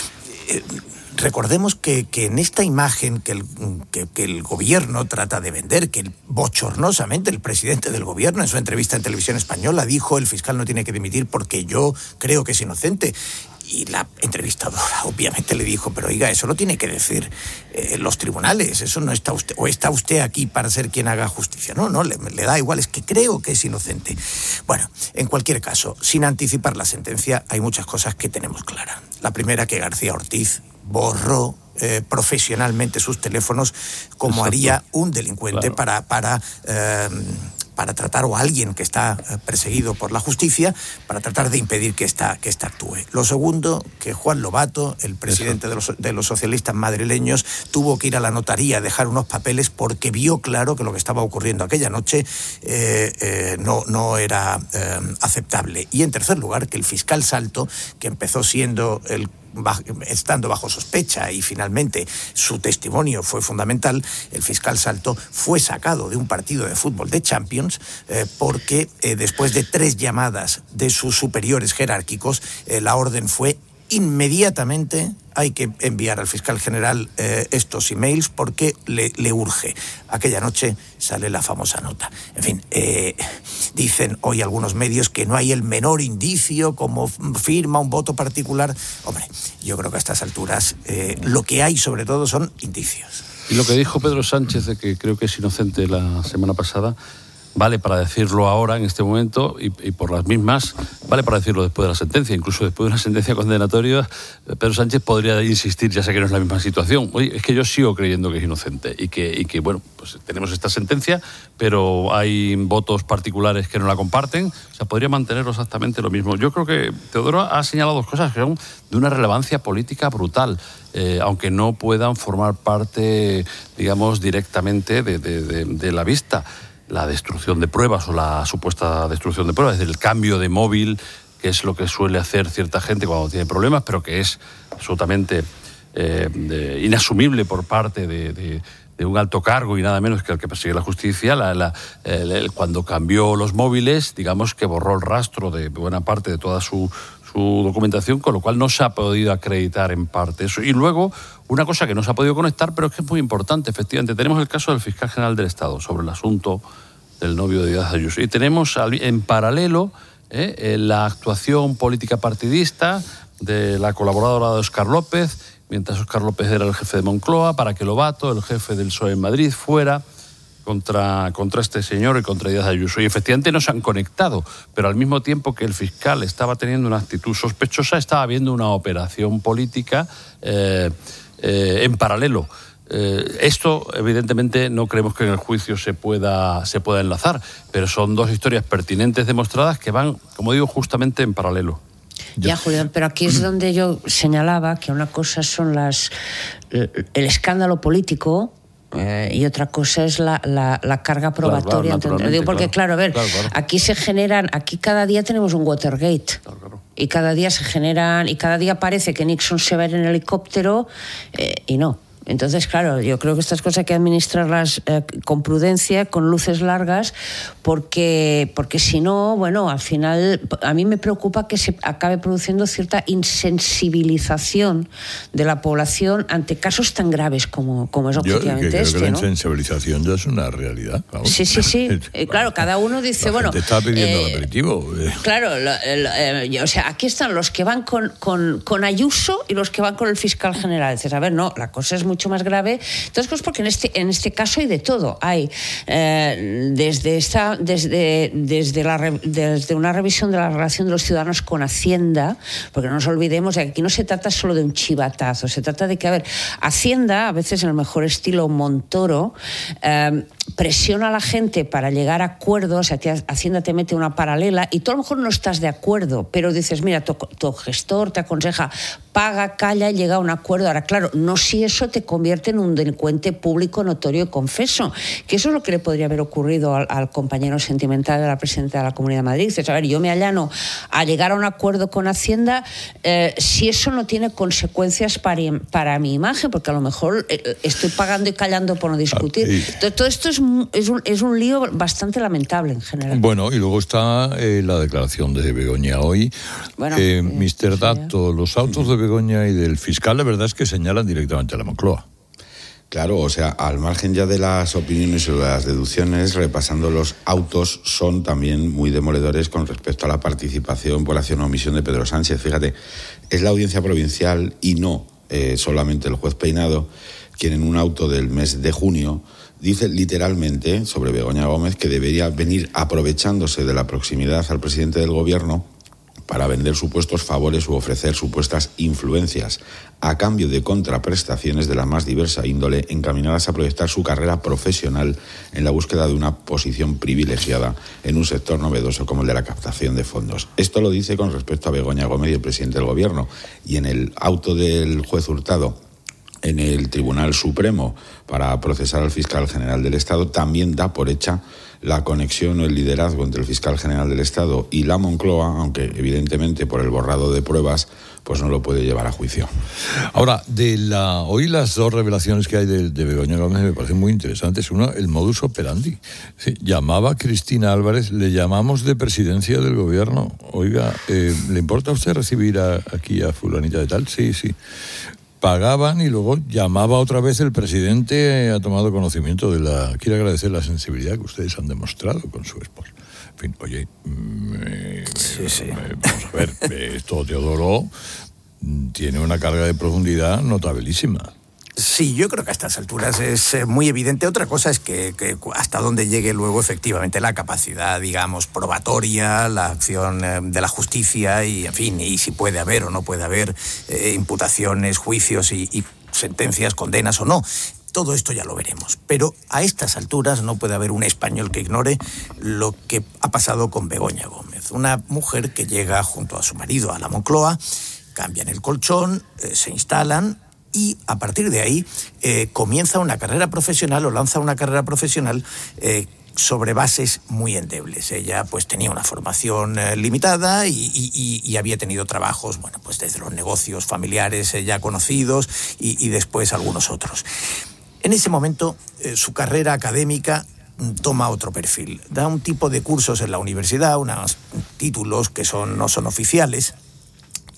Eh, Recordemos que, que en esta imagen que el, que, que el gobierno trata de vender, que el, bochornosamente el presidente del gobierno en su entrevista en Televisión Española dijo: el fiscal no tiene que dimitir porque yo creo que es inocente. Y la entrevistadora obviamente le dijo: pero oiga, eso lo tiene que decir eh, los tribunales, eso no está usted, o está usted aquí para ser quien haga justicia. No, no, le, le da igual, es que creo que es inocente. Bueno, en cualquier caso, sin anticipar la sentencia, hay muchas cosas que tenemos claras. La primera, que García Ortiz borró eh, profesionalmente sus teléfonos como Exacto. haría un delincuente claro. para... para eh, para tratar, o alguien que está perseguido por la justicia, para tratar de impedir que ésta que esta actúe. Lo segundo, que Juan Lobato, el presidente de los, de los socialistas madrileños, tuvo que ir a la notaría a dejar unos papeles porque vio claro que lo que estaba ocurriendo aquella noche eh, eh, no, no era eh, aceptable. Y en tercer lugar, que el fiscal Salto, que empezó siendo el estando bajo sospecha y finalmente su testimonio fue fundamental, el fiscal Salto fue sacado de un partido de fútbol de Champions eh, porque eh, después de tres llamadas de sus superiores jerárquicos, eh, la orden fue: inmediatamente hay que enviar al fiscal general eh, estos emails porque le, le urge. Aquella noche sale la famosa nota. En fin, eh, dicen hoy algunos medios que no hay el menor indicio como firma un voto particular. Hombre, yo creo que a estas alturas eh, lo que hay sobre todo son indicios. Y lo que dijo Pedro Sánchez, de que creo que es inocente, la semana pasada, vale para decirlo ahora, en este momento, y, y por las mismas, vale para decirlo después de la sentencia. Incluso después de una sentencia condenatoria, Pedro Sánchez podría insistir, ya sé que no es la misma situación: oye, es que yo sigo creyendo que es inocente y que, y que bueno, pues tenemos esta sentencia, pero hay votos particulares que no la comparten. O sea, podría mantenerlo exactamente lo mismo. Yo creo que Teodoro ha señalado dos cosas que son de una relevancia política brutal. Eh, aunque no puedan formar parte, digamos, directamente de, de, de, de la vista. La destrucción de pruebas o la supuesta destrucción de pruebas, es decir, el cambio de móvil, que es lo que suele hacer cierta gente cuando tiene problemas, pero que es absolutamente eh, de, inasumible por parte de, de, de un alto cargo y nada menos que el que persigue la justicia. La, la, el, el, cuando cambió los móviles, digamos que borró el rastro de buena parte de toda su, su documentación, con lo cual no se ha podido acreditar en parte eso. Y luego, una cosa que no se ha podido conectar, pero es que es muy importante, efectivamente. Tenemos el caso del fiscal general del Estado sobre el asunto del novio de Díaz Ayuso. Y tenemos en paralelo eh, la actuación política partidista de la colaboradora de Óscar López, mientras Óscar López era el jefe de Moncloa, para que Lobato, el jefe del P S O E en Madrid, fuera contra, contra este señor y contra Díaz Ayuso. Y efectivamente no se han conectado, pero al mismo tiempo que el fiscal estaba teniendo una actitud sospechosa, estaba habiendo una operación política eh, eh, en paralelo. Eh, esto, evidentemente, no creemos que en el juicio se pueda, se pueda enlazar, pero son dos historias pertinentes demostradas que van, como digo, justamente en paralelo. Ya, Julián, pero aquí es donde yo señalaba que una cosa son las el escándalo político eh, y otra cosa es la, la, la carga probatoria. Claro, claro, digo, porque, claro, claro a ver, claro, claro. aquí se generan, aquí cada día tenemos un Watergate. Claro, claro. Y cada día se generan, y cada día parece que Nixon se va en helicóptero eh, y no. Entonces, claro, yo creo que estas cosas hay que administrarlas eh, con prudencia, con luces largas, porque, porque si no, bueno, al final a mí me preocupa que se acabe produciendo cierta insensibilización de la población ante casos tan graves como, como es objetivamente yo creo este, que la ¿no? insensibilización ya es una realidad. Vamos. Sí, sí, sí. Eh, claro, cada uno dice, la bueno... Te está pidiendo eh, el aperitivo. Claro, lo, lo, eh, o sea, aquí están los que van con, con, con Ayuso y los que van con el fiscal general. Dices, a ver, no, la cosa es mucho más grave. Entonces, pues porque en este, en este caso hay de todo. Hay eh, desde, esta, desde, desde, la, desde una revisión de la relación de los ciudadanos con Hacienda, porque no nos olvidemos de que aquí no se trata solo de un chivatazo, se trata de que, a ver, Hacienda, a veces en el mejor estilo Montoro, eh, presiona a la gente para llegar a acuerdos, o sea, Hacienda te mete una paralela y tú a lo mejor no estás de acuerdo, pero dices, mira, tu, tu gestor te aconseja, paga, calla, llega a un acuerdo. Ahora, claro, no si eso te convierte en un delincuente público, notorio y confeso, que eso es lo que le podría haber ocurrido al, al compañero sentimental de la presidenta de la Comunidad de Madrid. Dices, a ver, yo me allano a llegar a un acuerdo con Hacienda eh, si eso no tiene consecuencias para, para mi imagen, porque a lo mejor eh, estoy pagando y callando por no discutir. Entonces, todo esto es, es, un, es un lío bastante lamentable en general. Bueno, y luego está eh, la declaración de Begoña hoy. Bueno, eh, eh, mister Dato, los autos de Begoña y del fiscal, la verdad es que señalan directamente a la Moncloa. Claro, o sea, al margen ya de las opiniones y las deducciones, repasando los autos, son también muy demoledores con respecto a la participación por acción o omisión de Pedro Sánchez. Fíjate, es la audiencia provincial y no eh, solamente el juez Peinado quien en un auto del mes de junio dice literalmente sobre Begoña Gómez que debería venir aprovechándose de la proximidad al presidente del gobierno para vender supuestos favores u ofrecer supuestas influencias a cambio de contraprestaciones de la más diversa índole encaminadas a proyectar su carrera profesional en la búsqueda de una posición privilegiada en un sector novedoso como el de la captación de fondos. Esto lo dice con respecto a Begoña Gómez y el presidente del gobierno. Y en el auto del juez Hurtado en el Tribunal Supremo para procesar al fiscal general del Estado también da por hecha la conexión o el liderazgo entre el fiscal general del Estado y la Moncloa, aunque evidentemente por el borrado de pruebas pues no lo puede llevar a juicio. Ahora, de la hoy las dos revelaciones que hay de, de Begoña Gómez me parecen muy interesantes. Una, el modus operandi. Sí, llamaba a Cristina Álvarez, le llamamos de presidencia del gobierno. Oiga, eh, ¿le importa a usted recibir a, aquí a fulanita de tal? Sí, sí. Pagaban y luego llamaba otra vez el presidente, ha tomado conocimiento de la... Quiero agradecer la sensibilidad que ustedes han demostrado con su esposa. En fin, oye, me, sí, sí. Me, vamos a ver, esto Teodoro tiene una carga de profundidad notabilísima. Sí, yo creo que a estas alturas es muy evidente. Otra cosa es que, que hasta dónde llegue luego efectivamente la capacidad, digamos, probatoria, la acción eh, de la justicia y, en fin, y si puede haber o no puede haber eh, imputaciones, juicios y, y sentencias, condenas o no. Todo esto ya lo veremos. Pero a estas alturas no puede haber un español que ignore lo que ha pasado con Begoña Gómez. Una mujer que llega junto a su marido a la Moncloa, cambian el colchón, eh, se instalan y a partir de ahí eh, comienza una carrera profesional o lanza una carrera profesional eh, sobre bases muy endebles. Ella pues tenía una formación eh, limitada y, y, y había tenido trabajos, bueno, pues desde los negocios familiares eh, ya conocidos y, y después algunos otros. En ese momento eh, su carrera académica toma otro perfil. Da un tipo de cursos en la universidad, unos títulos que son, no son oficiales,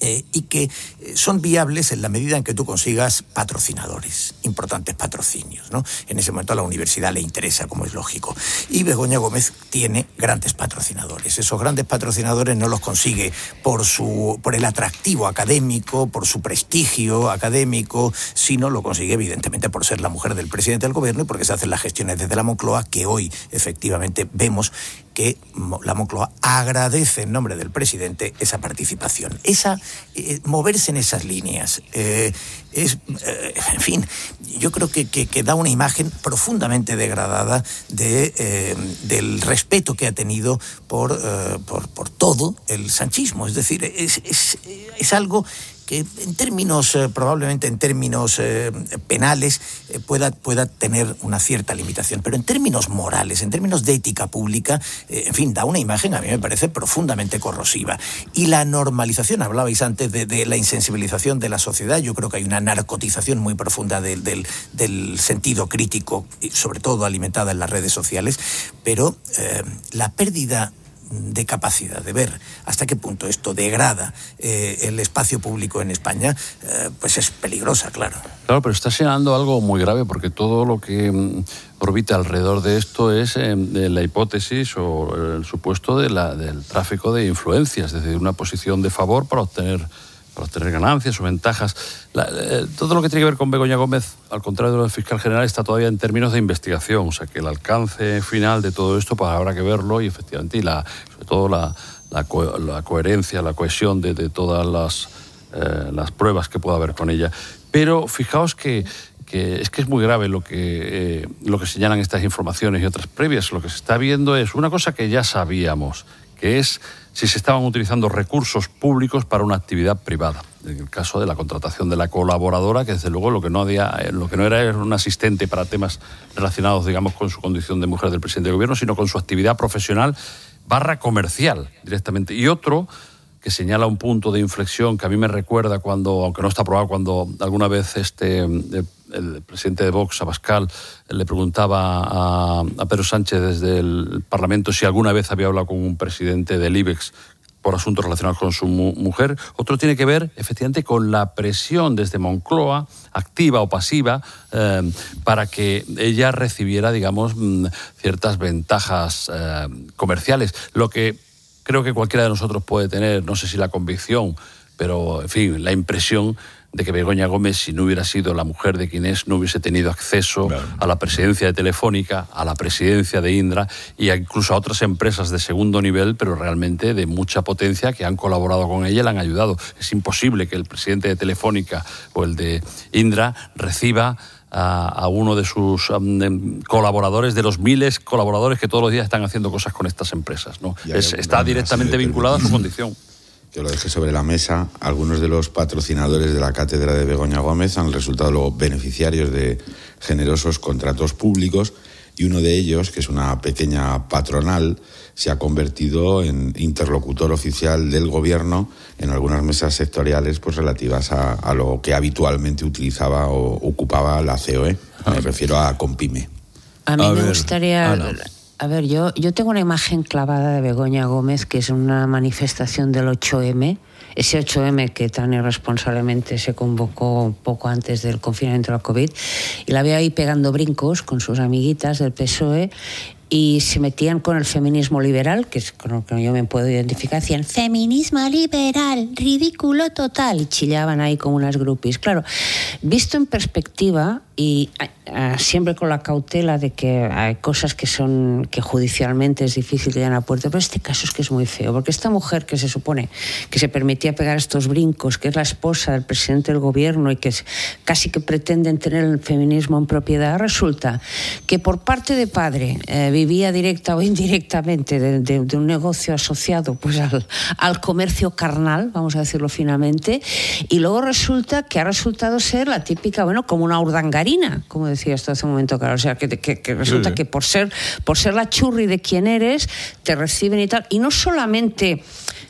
Eh, y que son viables en la medida en que tú consigas patrocinadores, importantes patrocinios, ¿no? En ese momento a la universidad le interesa, como es lógico. Y Begoña Gómez tiene grandes patrocinadores. Esos grandes patrocinadores no los consigue por, su, por el atractivo académico, por su prestigio académico, sino lo consigue evidentemente por ser la mujer del presidente del gobierno y porque se hacen las gestiones desde la Moncloa, que hoy efectivamente vemos que la Moncloa agradece en nombre del presidente esa participación. Esa, eh, moverse en esas líneas eh, es, eh, en fin, yo creo que, que, que da una imagen profundamente degradada de, eh, del respeto que ha tenido por, eh, por, por todo el sanchismo. Es decir, es, es, es algo que en términos, eh, probablemente en términos eh, penales, eh, pueda, pueda tener una cierta limitación, pero en términos morales, en términos de ética pública, eh, en fin, da una imagen, a mí me parece profundamente corrosiva. Y la normalización, hablabais antes de, de la insensibilización de la sociedad, yo creo que hay una narcotización muy profunda del, del, del sentido crítico, y sobre todo alimentada en las redes sociales, pero eh, la pérdida de capacidad de ver hasta qué punto esto degrada eh, el espacio público en España, eh, pues es peligrosa, claro. Claro, pero está señalando algo muy grave, porque todo lo que mm, orbita alrededor de esto es eh, de la hipótesis o el supuesto de la, del tráfico de influencias, desde una posición de favor para obtener para obtener ganancias o ventajas. La, eh, todo lo que tiene que ver con Begoña Gómez, al contrario del fiscal general, está todavía en términos de investigación. O sea, que el alcance final de todo esto, pues habrá que verlo y efectivamente, y la, sobre todo la, la, co- la coherencia, la cohesión de, de todas las, eh, las pruebas que pueda haber con ella. Pero fijaos que, que es que es muy grave lo que, eh, lo que señalan estas informaciones y otras previas. Lo que se está viendo es una cosa que ya sabíamos, que es si se estaban utilizando recursos públicos para una actividad privada. En el caso de la contratación de la colaboradora, que desde luego lo que no había, lo que no era era un asistente para temas relacionados, digamos, con su condición de mujer del presidente del gobierno, sino con su actividad profesional barra comercial directamente. Y otro que señala un punto de inflexión que a mí me recuerda cuando, aunque no está aprobado, cuando alguna vez este el, el presidente de Vox, Abascal, le preguntaba a, a Pedro Sánchez desde el Parlamento si alguna vez había hablado con un presidente del IBEX por asuntos relacionados con su mu- mujer. Otro tiene que ver, efectivamente, con la presión desde Moncloa, activa o pasiva, eh, para que ella recibiera, digamos, ciertas ventajas eh, comerciales. Lo que creo que cualquiera de nosotros puede tener, no sé si la convicción, pero, en fin, la impresión de que Begoña Gómez, si no hubiera sido la mujer de quien es, no hubiese tenido acceso claro. a la presidencia de Telefónica, a la presidencia de Indra y a incluso a otras empresas de segundo nivel, pero realmente de mucha potencia, que han colaborado con ella y la han ayudado. Es imposible que el presidente de Telefónica o el de Indra reciba a, a uno de sus um, colaboradores, de los miles colaboradores que todos los días están haciendo cosas con estas empresas, ¿no? Es, está directamente vinculado a su condición. Que lo deje sobre la mesa. Algunos de los patrocinadores de la cátedra de Begoña Gómez han resultado luego beneficiarios de generosos contratos públicos y uno de ellos, que es una pequeña patronal, se ha convertido en interlocutor oficial del gobierno en algunas mesas sectoriales pues relativas a, a lo que habitualmente utilizaba o ocupaba la C O E. Me refiero a Compime. A mí a me ver, gustaría... Ana. A ver, yo, yo tengo una imagen clavada de Begoña Gómez, que es una manifestación del ocho eme, ese ocho eme que tan irresponsablemente se convocó un poco antes del confinamiento de la COVID, y la veo ahí pegando brincos con sus amiguitas del P S O E, y se metían con el feminismo liberal, que es con lo que yo me puedo identificar, decían feminismo liberal, ridículo total, y chillaban ahí como unas groupies. Claro, visto en perspectiva, y uh, siempre con la cautela de que hay cosas que son que judicialmente es difícil que lleguen a puerto, pero este caso es que es muy feo, porque esta mujer que se supone que se permitía pegar estos brincos, que es la esposa del presidente del gobierno y que es, casi que pretenden tener el feminismo en propiedad, resulta que por parte de padre eh, vivía directa o indirectamente de, de, de un negocio asociado pues al, al comercio carnal, vamos a decirlo finamente, y luego resulta que ha resultado ser la típica, bueno, como una urdangarina, como decía esto hace un momento, claro, o sea, que, que, que resulta sí. que por ser, por ser la churri de quien eres, te reciben y tal, y no solamente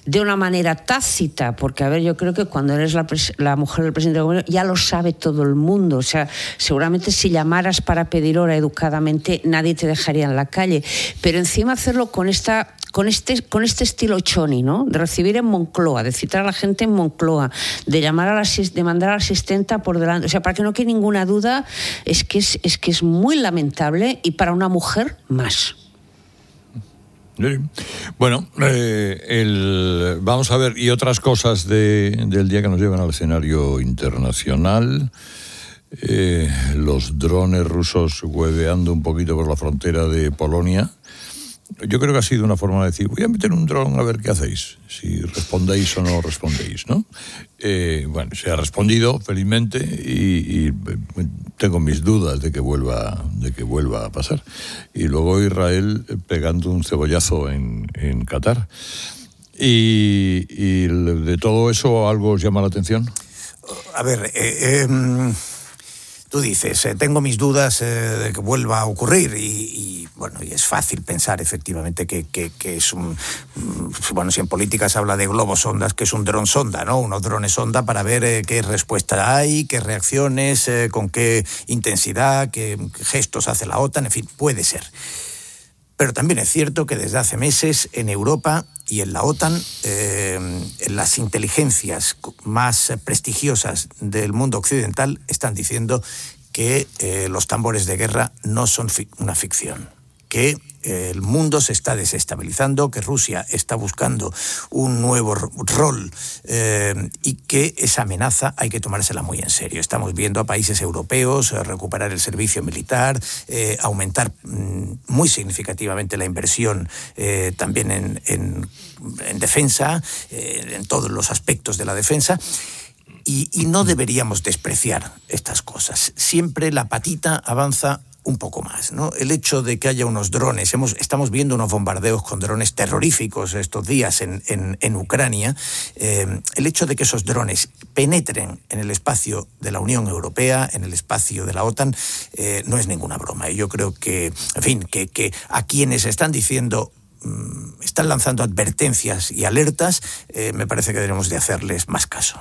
de una manera tácita, porque a ver, yo creo que cuando eres la, la mujer del presidente del gobierno ya lo sabe todo el mundo, o sea, seguramente si llamaras para pedir hora educadamente nadie te dejaría en la calle, pero encima hacerlo con esta con este con este estilo choni, ¿no? De recibir en Moncloa, de citar a la gente en Moncloa, de llamar a la, de mandar a la asistenta por delante, o sea, para que no quede ninguna duda, es que es, es que es muy lamentable y para una mujer más. Bueno, eh, el, vamos a ver, y otras cosas de, del día que nos llevan al escenario internacional. Eh, los drones rusos hueveando un poquito por la frontera de Polonia. Yo creo que ha sido una forma de decir, voy a meter un dron a ver qué hacéis, si respondéis o no respondéis, ¿no? Eh, bueno, se ha respondido felizmente y, y tengo mis dudas de que vuelva de que vuelva a pasar. Y luego Israel pegando un cebollazo en, en Qatar. Y, y de todo eso, ¿algo os llama la atención? A ver, eh, eh, tú dices, eh, tengo mis dudas eh, de que vuelva a ocurrir y, y bueno, y es fácil pensar efectivamente que, que, que es un, bueno, si en política se habla de globos sondas, que es un dron sonda, ¿no? Unos drones sonda para ver eh, qué respuesta hay, qué reacciones, eh, con qué intensidad, qué gestos hace la OTAN, en fin, puede ser. Pero también es cierto que desde hace meses en Europa y en la OTAN, eh, en las inteligencias más prestigiosas del mundo occidental están diciendo que eh, los tambores de guerra no son fi- una ficción, que eh, el mundo se está desestabilizando, que Rusia está buscando un nuevo rol eh, y que esa amenaza hay que tomársela muy en serio. Estamos viendo a países europeos eh, recuperar el servicio militar, eh, aumentar mm, muy significativamente la inversión eh, también en, en, en defensa, eh, en todos los aspectos de la defensa. Y, y no deberíamos despreciar estas cosas. Siempre la patita avanza un poco más, ¿no? El hecho de que haya unos drones, hemos, estamos viendo unos bombardeos con drones terroríficos estos días en, en, en Ucrania, eh, el hecho de que esos drones penetren en el espacio de la Unión Europea, en el espacio de la OTAN, eh, no es ninguna broma. Y yo creo que, en fin, que, que a quienes están diciendo, mmm, están lanzando advertencias y alertas, eh, me parece que debemos de hacerles más caso.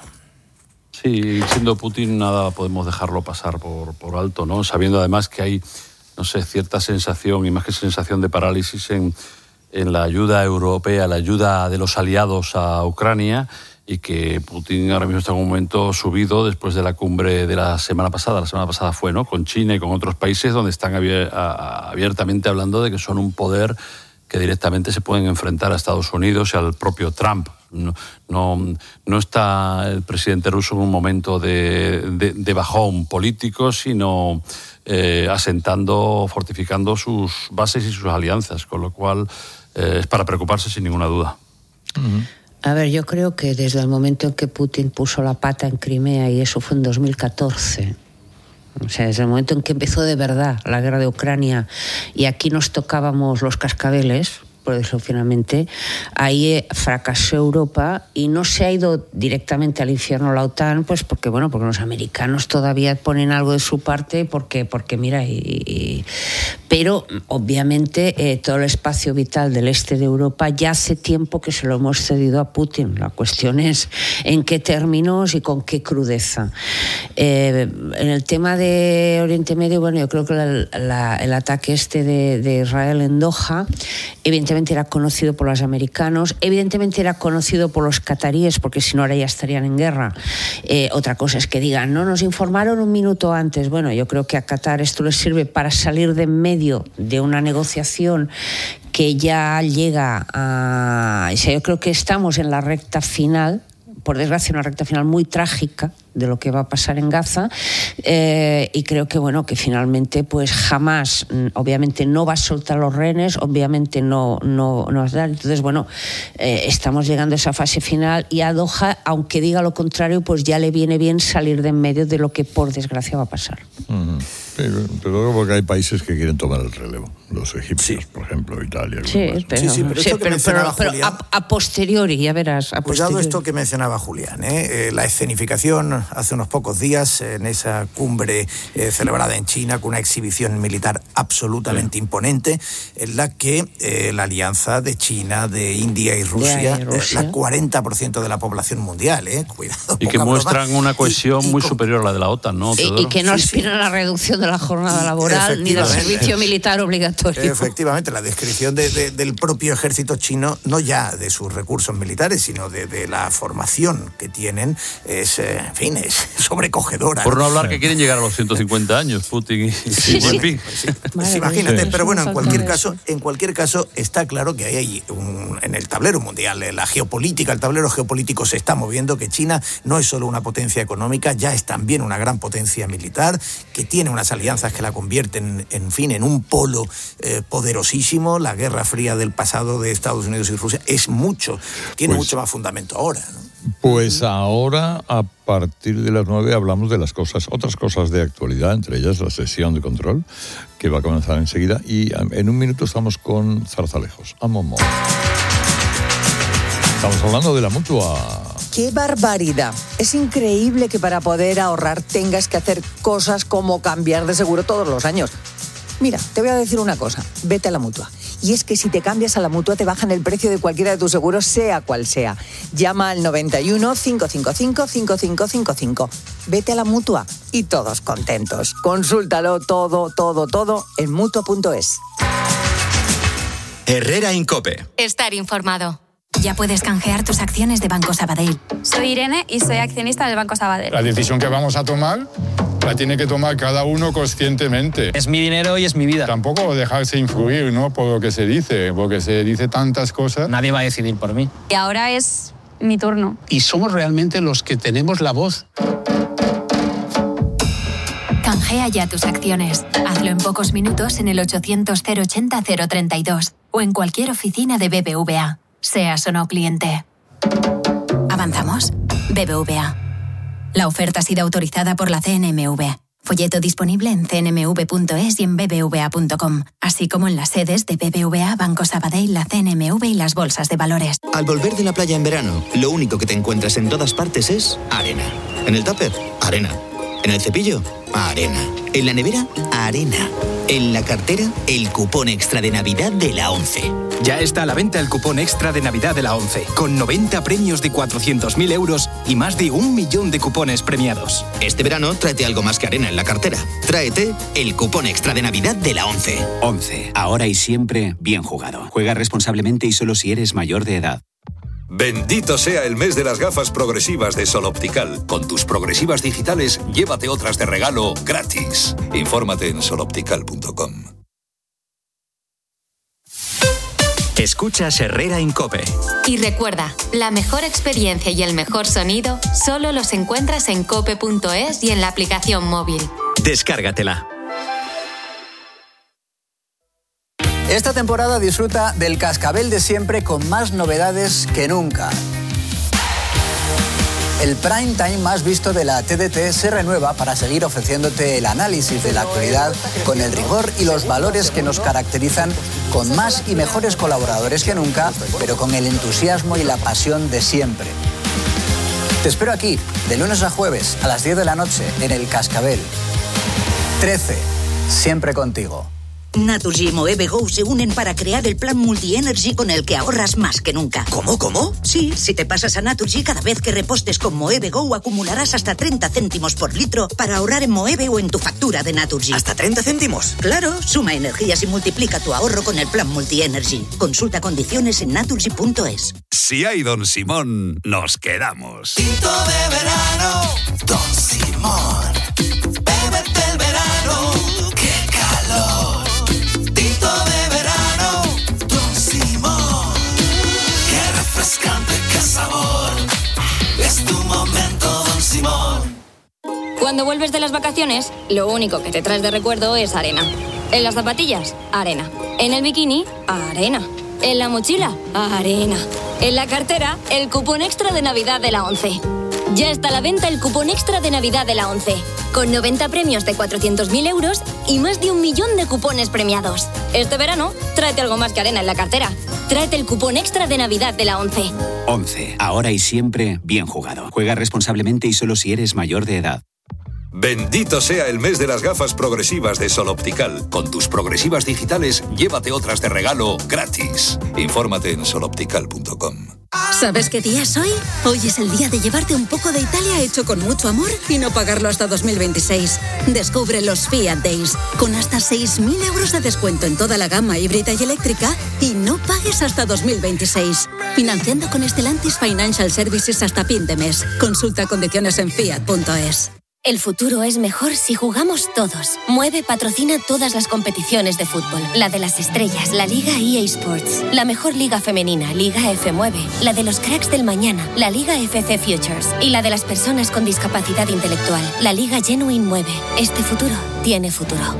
Sí, siendo Putin nada podemos dejarlo pasar por, por alto, ¿no? Sabiendo además que hay, no sé, cierta sensación, y más que sensación de parálisis en, en la ayuda europea, la ayuda de los aliados a Ucrania, y que Putin ahora mismo está en un momento subido después de la cumbre de la semana pasada. La semana pasada fue, ¿no? Con China y con otros países donde están abier- a, abiertamente hablando de que son un poder que directamente se pueden enfrentar a Estados Unidos y al propio Trump. No, no, no está el presidente ruso en un momento de, de, de bajón político, sino eh, asentando, fortificando sus bases y sus alianzas, con lo cual eh, es para preocuparse sin ninguna duda. Uh-huh. A ver, yo creo que desde el momento en que Putin puso la pata en Crimea, y eso fue en dos mil catorce, o sea, desde el momento en que empezó de verdad la guerra de Ucrania y aquí nos tocábamos los cascabeles, por decirlo finalmente, ahí fracasó Europa y no se ha ido directamente al infierno la OTAN, pues porque, bueno, porque los americanos todavía ponen algo de su parte, porque, porque mira, y, y, pero obviamente eh, todo el espacio vital del este de Europa ya hace tiempo que se lo hemos cedido a Putin. La cuestión es en qué términos y con qué crudeza. Eh, en el tema de Oriente Medio, bueno, yo creo que la, la, el ataque este de, de Israel en Doha, evidentemente era conocido por los americanos, evidentemente era conocido por los cataríes, porque si no ahora ya estarían en guerra. Eh, otra cosa es que digan, no, nos informaron un minuto antes. Bueno, yo creo que a Qatar esto les sirve para salir de en medio de una negociación que ya llega a... O sea, yo creo que estamos en la recta final, por desgracia una recta final muy trágica de lo que va a pasar en Gaza, eh, y creo que bueno, que finalmente pues jamás, obviamente no va a soltar los rehenes, obviamente no, no, no va a dar. Entonces bueno, eh, estamos llegando a esa fase final y a Doha, aunque diga lo contrario, pues ya le viene bien salir de en medio de lo que por desgracia va a pasar. Uh-huh. Pero, pero porque hay países que quieren tomar el relevo. Los egipcios, sí. por ejemplo, Italia. Sí, pero, sí, sí, pero, sí, pero, pero, pero a, a posteriori, ya verás. A Cuidado esto que mencionaba Julián, ¿eh? Eh, la escenificación hace unos pocos días en esa cumbre eh, celebrada en China con una exhibición militar absolutamente sí. imponente, en la que eh, la alianza de China, de India y Rusia, y Rusia. Eh, la cuarenta por ciento de la población mundial, ¿eh? Cuidado. Y que muestran broma. una cohesión y, y muy con... superior a la de la OTAN, ¿no? Y, y que no sí, aspiran sí. a la reducción de la jornada laboral ni del servicio militar obligatorio. Efectivamente, la descripción de, de, del propio ejército chino, no ya de sus recursos militares, sino de, de la formación que tienen, es, eh, en fin, es sobrecogedora. Por no hablar que quieren llegar a los ciento cincuenta años, Putin y sí, Xi Jinping. Pues sí, pues imagínate, sí. pero bueno, en cualquier caso, en cualquier caso está claro que hay un, en el tablero mundial, la geopolítica, el tablero geopolítico se está moviendo, que China no es solo una potencia económica, ya es también una gran potencia militar, que tiene unas alianzas que la convierten, en fin, en un polo eh, poderosísimo. La Guerra Fría del pasado de Estados Unidos y Rusia es mucho, tiene pues, mucho más fundamento ahora, ¿no? Pues ahora, a partir de las nueve, hablamos de las cosas, otras cosas de actualidad, entre ellas la sesión de control, que va a comenzar enseguida, y en un minuto estamos con Zarzalejos. A Momo. Estamos hablando de la Mutua. ¡Qué barbaridad! Es increíble que para poder ahorrar tengas que hacer cosas como cambiar de seguro todos los años. Mira, te voy a decir una cosa, vete a la Mutua. Y es que si te cambias a la Mutua te bajan el precio de cualquiera de tus seguros, sea cual sea. Llama al noventa y uno, cinco cinco cinco, cinco cinco cinco cinco. Vete a la Mutua y todos contentos. Consúltalo todo, todo, todo en mutua punto es. Herrera Incope. Estar informado. Ya puedes canjear tus acciones de Banco Sabadell. Soy Irene y soy accionista del Banco Sabadell. La decisión que vamos a tomar la tiene que tomar cada uno conscientemente. Es mi dinero y es mi vida. Tampoco dejarse influir, ¿no?, por lo que se dice, porque se dice tantas cosas. Nadie va a decidir por mí. Y ahora es mi turno. Y somos realmente los que tenemos la voz. Canjea ya tus acciones. Hazlo en pocos minutos en el ochocientos, cero ochenta, cero treinta y dos o en cualquier oficina de B B V A. Seas o no cliente. ¿Avanzamos? B B V A. La oferta ha sido autorizada por la C N M V. Folleto disponible en c n m v punto es y en b b v a punto com, así como en las sedes de B B V A, Banco Sabadell, la C N M V y las bolsas de valores. Al volver de la playa en verano, lo único que te encuentras en todas partes es arena. En el tupper, arena. En el cepillo, arena. En la nevera, arena. En la cartera, el cupón extra de Navidad de la ONCE. Ya está a la venta el cupón extra de Navidad de la ONCE, con noventa premios de cuatrocientos mil euros y más de un millón de cupones premiados. Este verano, tráete algo más que arena en la cartera. Tráete el cupón extra de Navidad de la ONCE. ONCE, ahora y siempre bien jugado. Juega responsablemente y solo si eres mayor de edad. Bendito sea el mes de las gafas progresivas de Sol Optical. Con tus progresivas digitales, llévate otras de regalo gratis. Infórmate en sol optical punto com. Escuchas Herrera Incope. Y recuerda, la mejor experiencia y el mejor sonido solo los encuentras en cope punto es y en la aplicación móvil. Descárgatela. Esta temporada disfruta del cascabel de siempre con más novedades que nunca. El prime time más visto de la T D T se renueva para seguir ofreciéndote el análisis de la actualidad con el rigor y los valores que nos caracterizan, con más y mejores colaboradores que nunca, pero con el entusiasmo y la pasión de siempre. Te espero aquí, de lunes a jueves, a las diez de la noche, en El Cascabel. trece, siempre contigo. Naturgy y Moeve Go se unen para crear el plan Multi-Energy con el que ahorras más que nunca. ¿Cómo, cómo? Sí, si te pasas a Naturgy, cada vez que repostes con Moeve Go acumularás hasta treinta céntimos por litro para ahorrar en Moeve o en tu factura de Naturgy. ¿Hasta treinta céntimos? Claro, suma energías y multiplica tu ahorro con el plan Multi-Energy. Consulta condiciones en naturgy punto es. Si hay Don Simón, nos quedamos. Tinto de verano, Don Simón. Bébete el verano, qué calor. Tinto de verano, Don Simón. Qué refrescante, qué sabor. Es tu momento, Don Simón. Cuando vuelves de las vacaciones, lo único que te traes de recuerdo es arena. En las zapatillas, arena. En el bikini, arena. En la mochila, arena. En la cartera, el cupón extra de Navidad de la ONCE. Ya está a la venta el cupón extra de Navidad de la ONCE, con noventa premios de cuatrocientos mil euros y más de un millón de cupones premiados. Este verano, tráete algo más que arena en la cartera. Tráete el cupón extra de Navidad de la ONCE. ONCE. Ahora y siempre bien jugado. Juega responsablemente y solo si eres mayor de edad. Bendito sea el mes de las gafas progresivas de Sol Optical. Con tus progresivas digitales, llévate otras de regalo gratis. Infórmate en sol optical punto com. ¿Sabes qué día es hoy? Hoy es el día de llevarte un poco de Italia hecho con mucho amor y no pagarlo hasta dos mil veintiséis. Descubre los Fiat Days, con hasta seis mil euros de descuento en toda la gama híbrida y eléctrica y no pagues hasta dos mil veintiséis. Financiando con Stellantis Financial Services hasta fin de mes. Consulta condiciones en fiat punto es. El futuro es mejor si jugamos todos. Mueve patrocina todas las competiciones de fútbol. La de las estrellas, la Liga E A Sports. La mejor liga femenina, Liga F Mueve. La de los cracks del mañana, la Liga F C Futures. Y la de las personas con discapacidad intelectual, la Liga Genuine Mueve. Este futuro tiene futuro.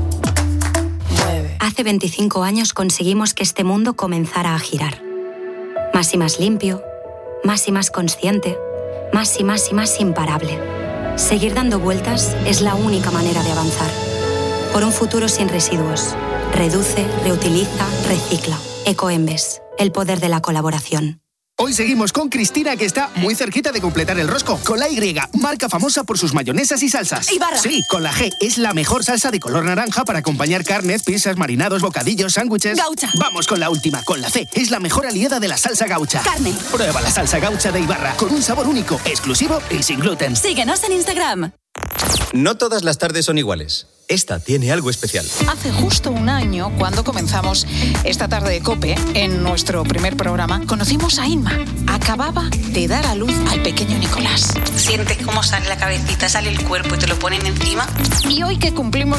Hace veinticinco años conseguimos que este mundo comenzara a girar. Más y más limpio, más y más consciente, más y más y más imparable. Seguir dando vueltas es la única manera de avanzar. Por un futuro sin residuos. Reduce, reutiliza, recicla. Ecoembes, el poder de la colaboración. Hoy seguimos con Cristina, que está muy cerquita de completar el rosco. Con la Y, marca famosa por sus mayonesas y salsas. Ibarra. Sí, con la G, es la mejor salsa de color naranja para acompañar carnes, pizzas, marinados, bocadillos, sándwiches. Gaucha. Vamos con la última, con la C, es la mejor aliada de la salsa gaucha. Carne. Prueba la salsa gaucha de Ibarra, con un sabor único, exclusivo y sin gluten. Síguenos en Instagram. No todas las tardes son iguales. Esta tiene algo especial. Hace justo un año, cuando comenzamos esta tarde de COPE, en nuestro primer programa, conocimos a Inma. Acababa de dar a luz al pequeño Nicolás. Sientes cómo sale la cabecita, sale el cuerpo y te lo ponen encima. Y hoy que cumplimos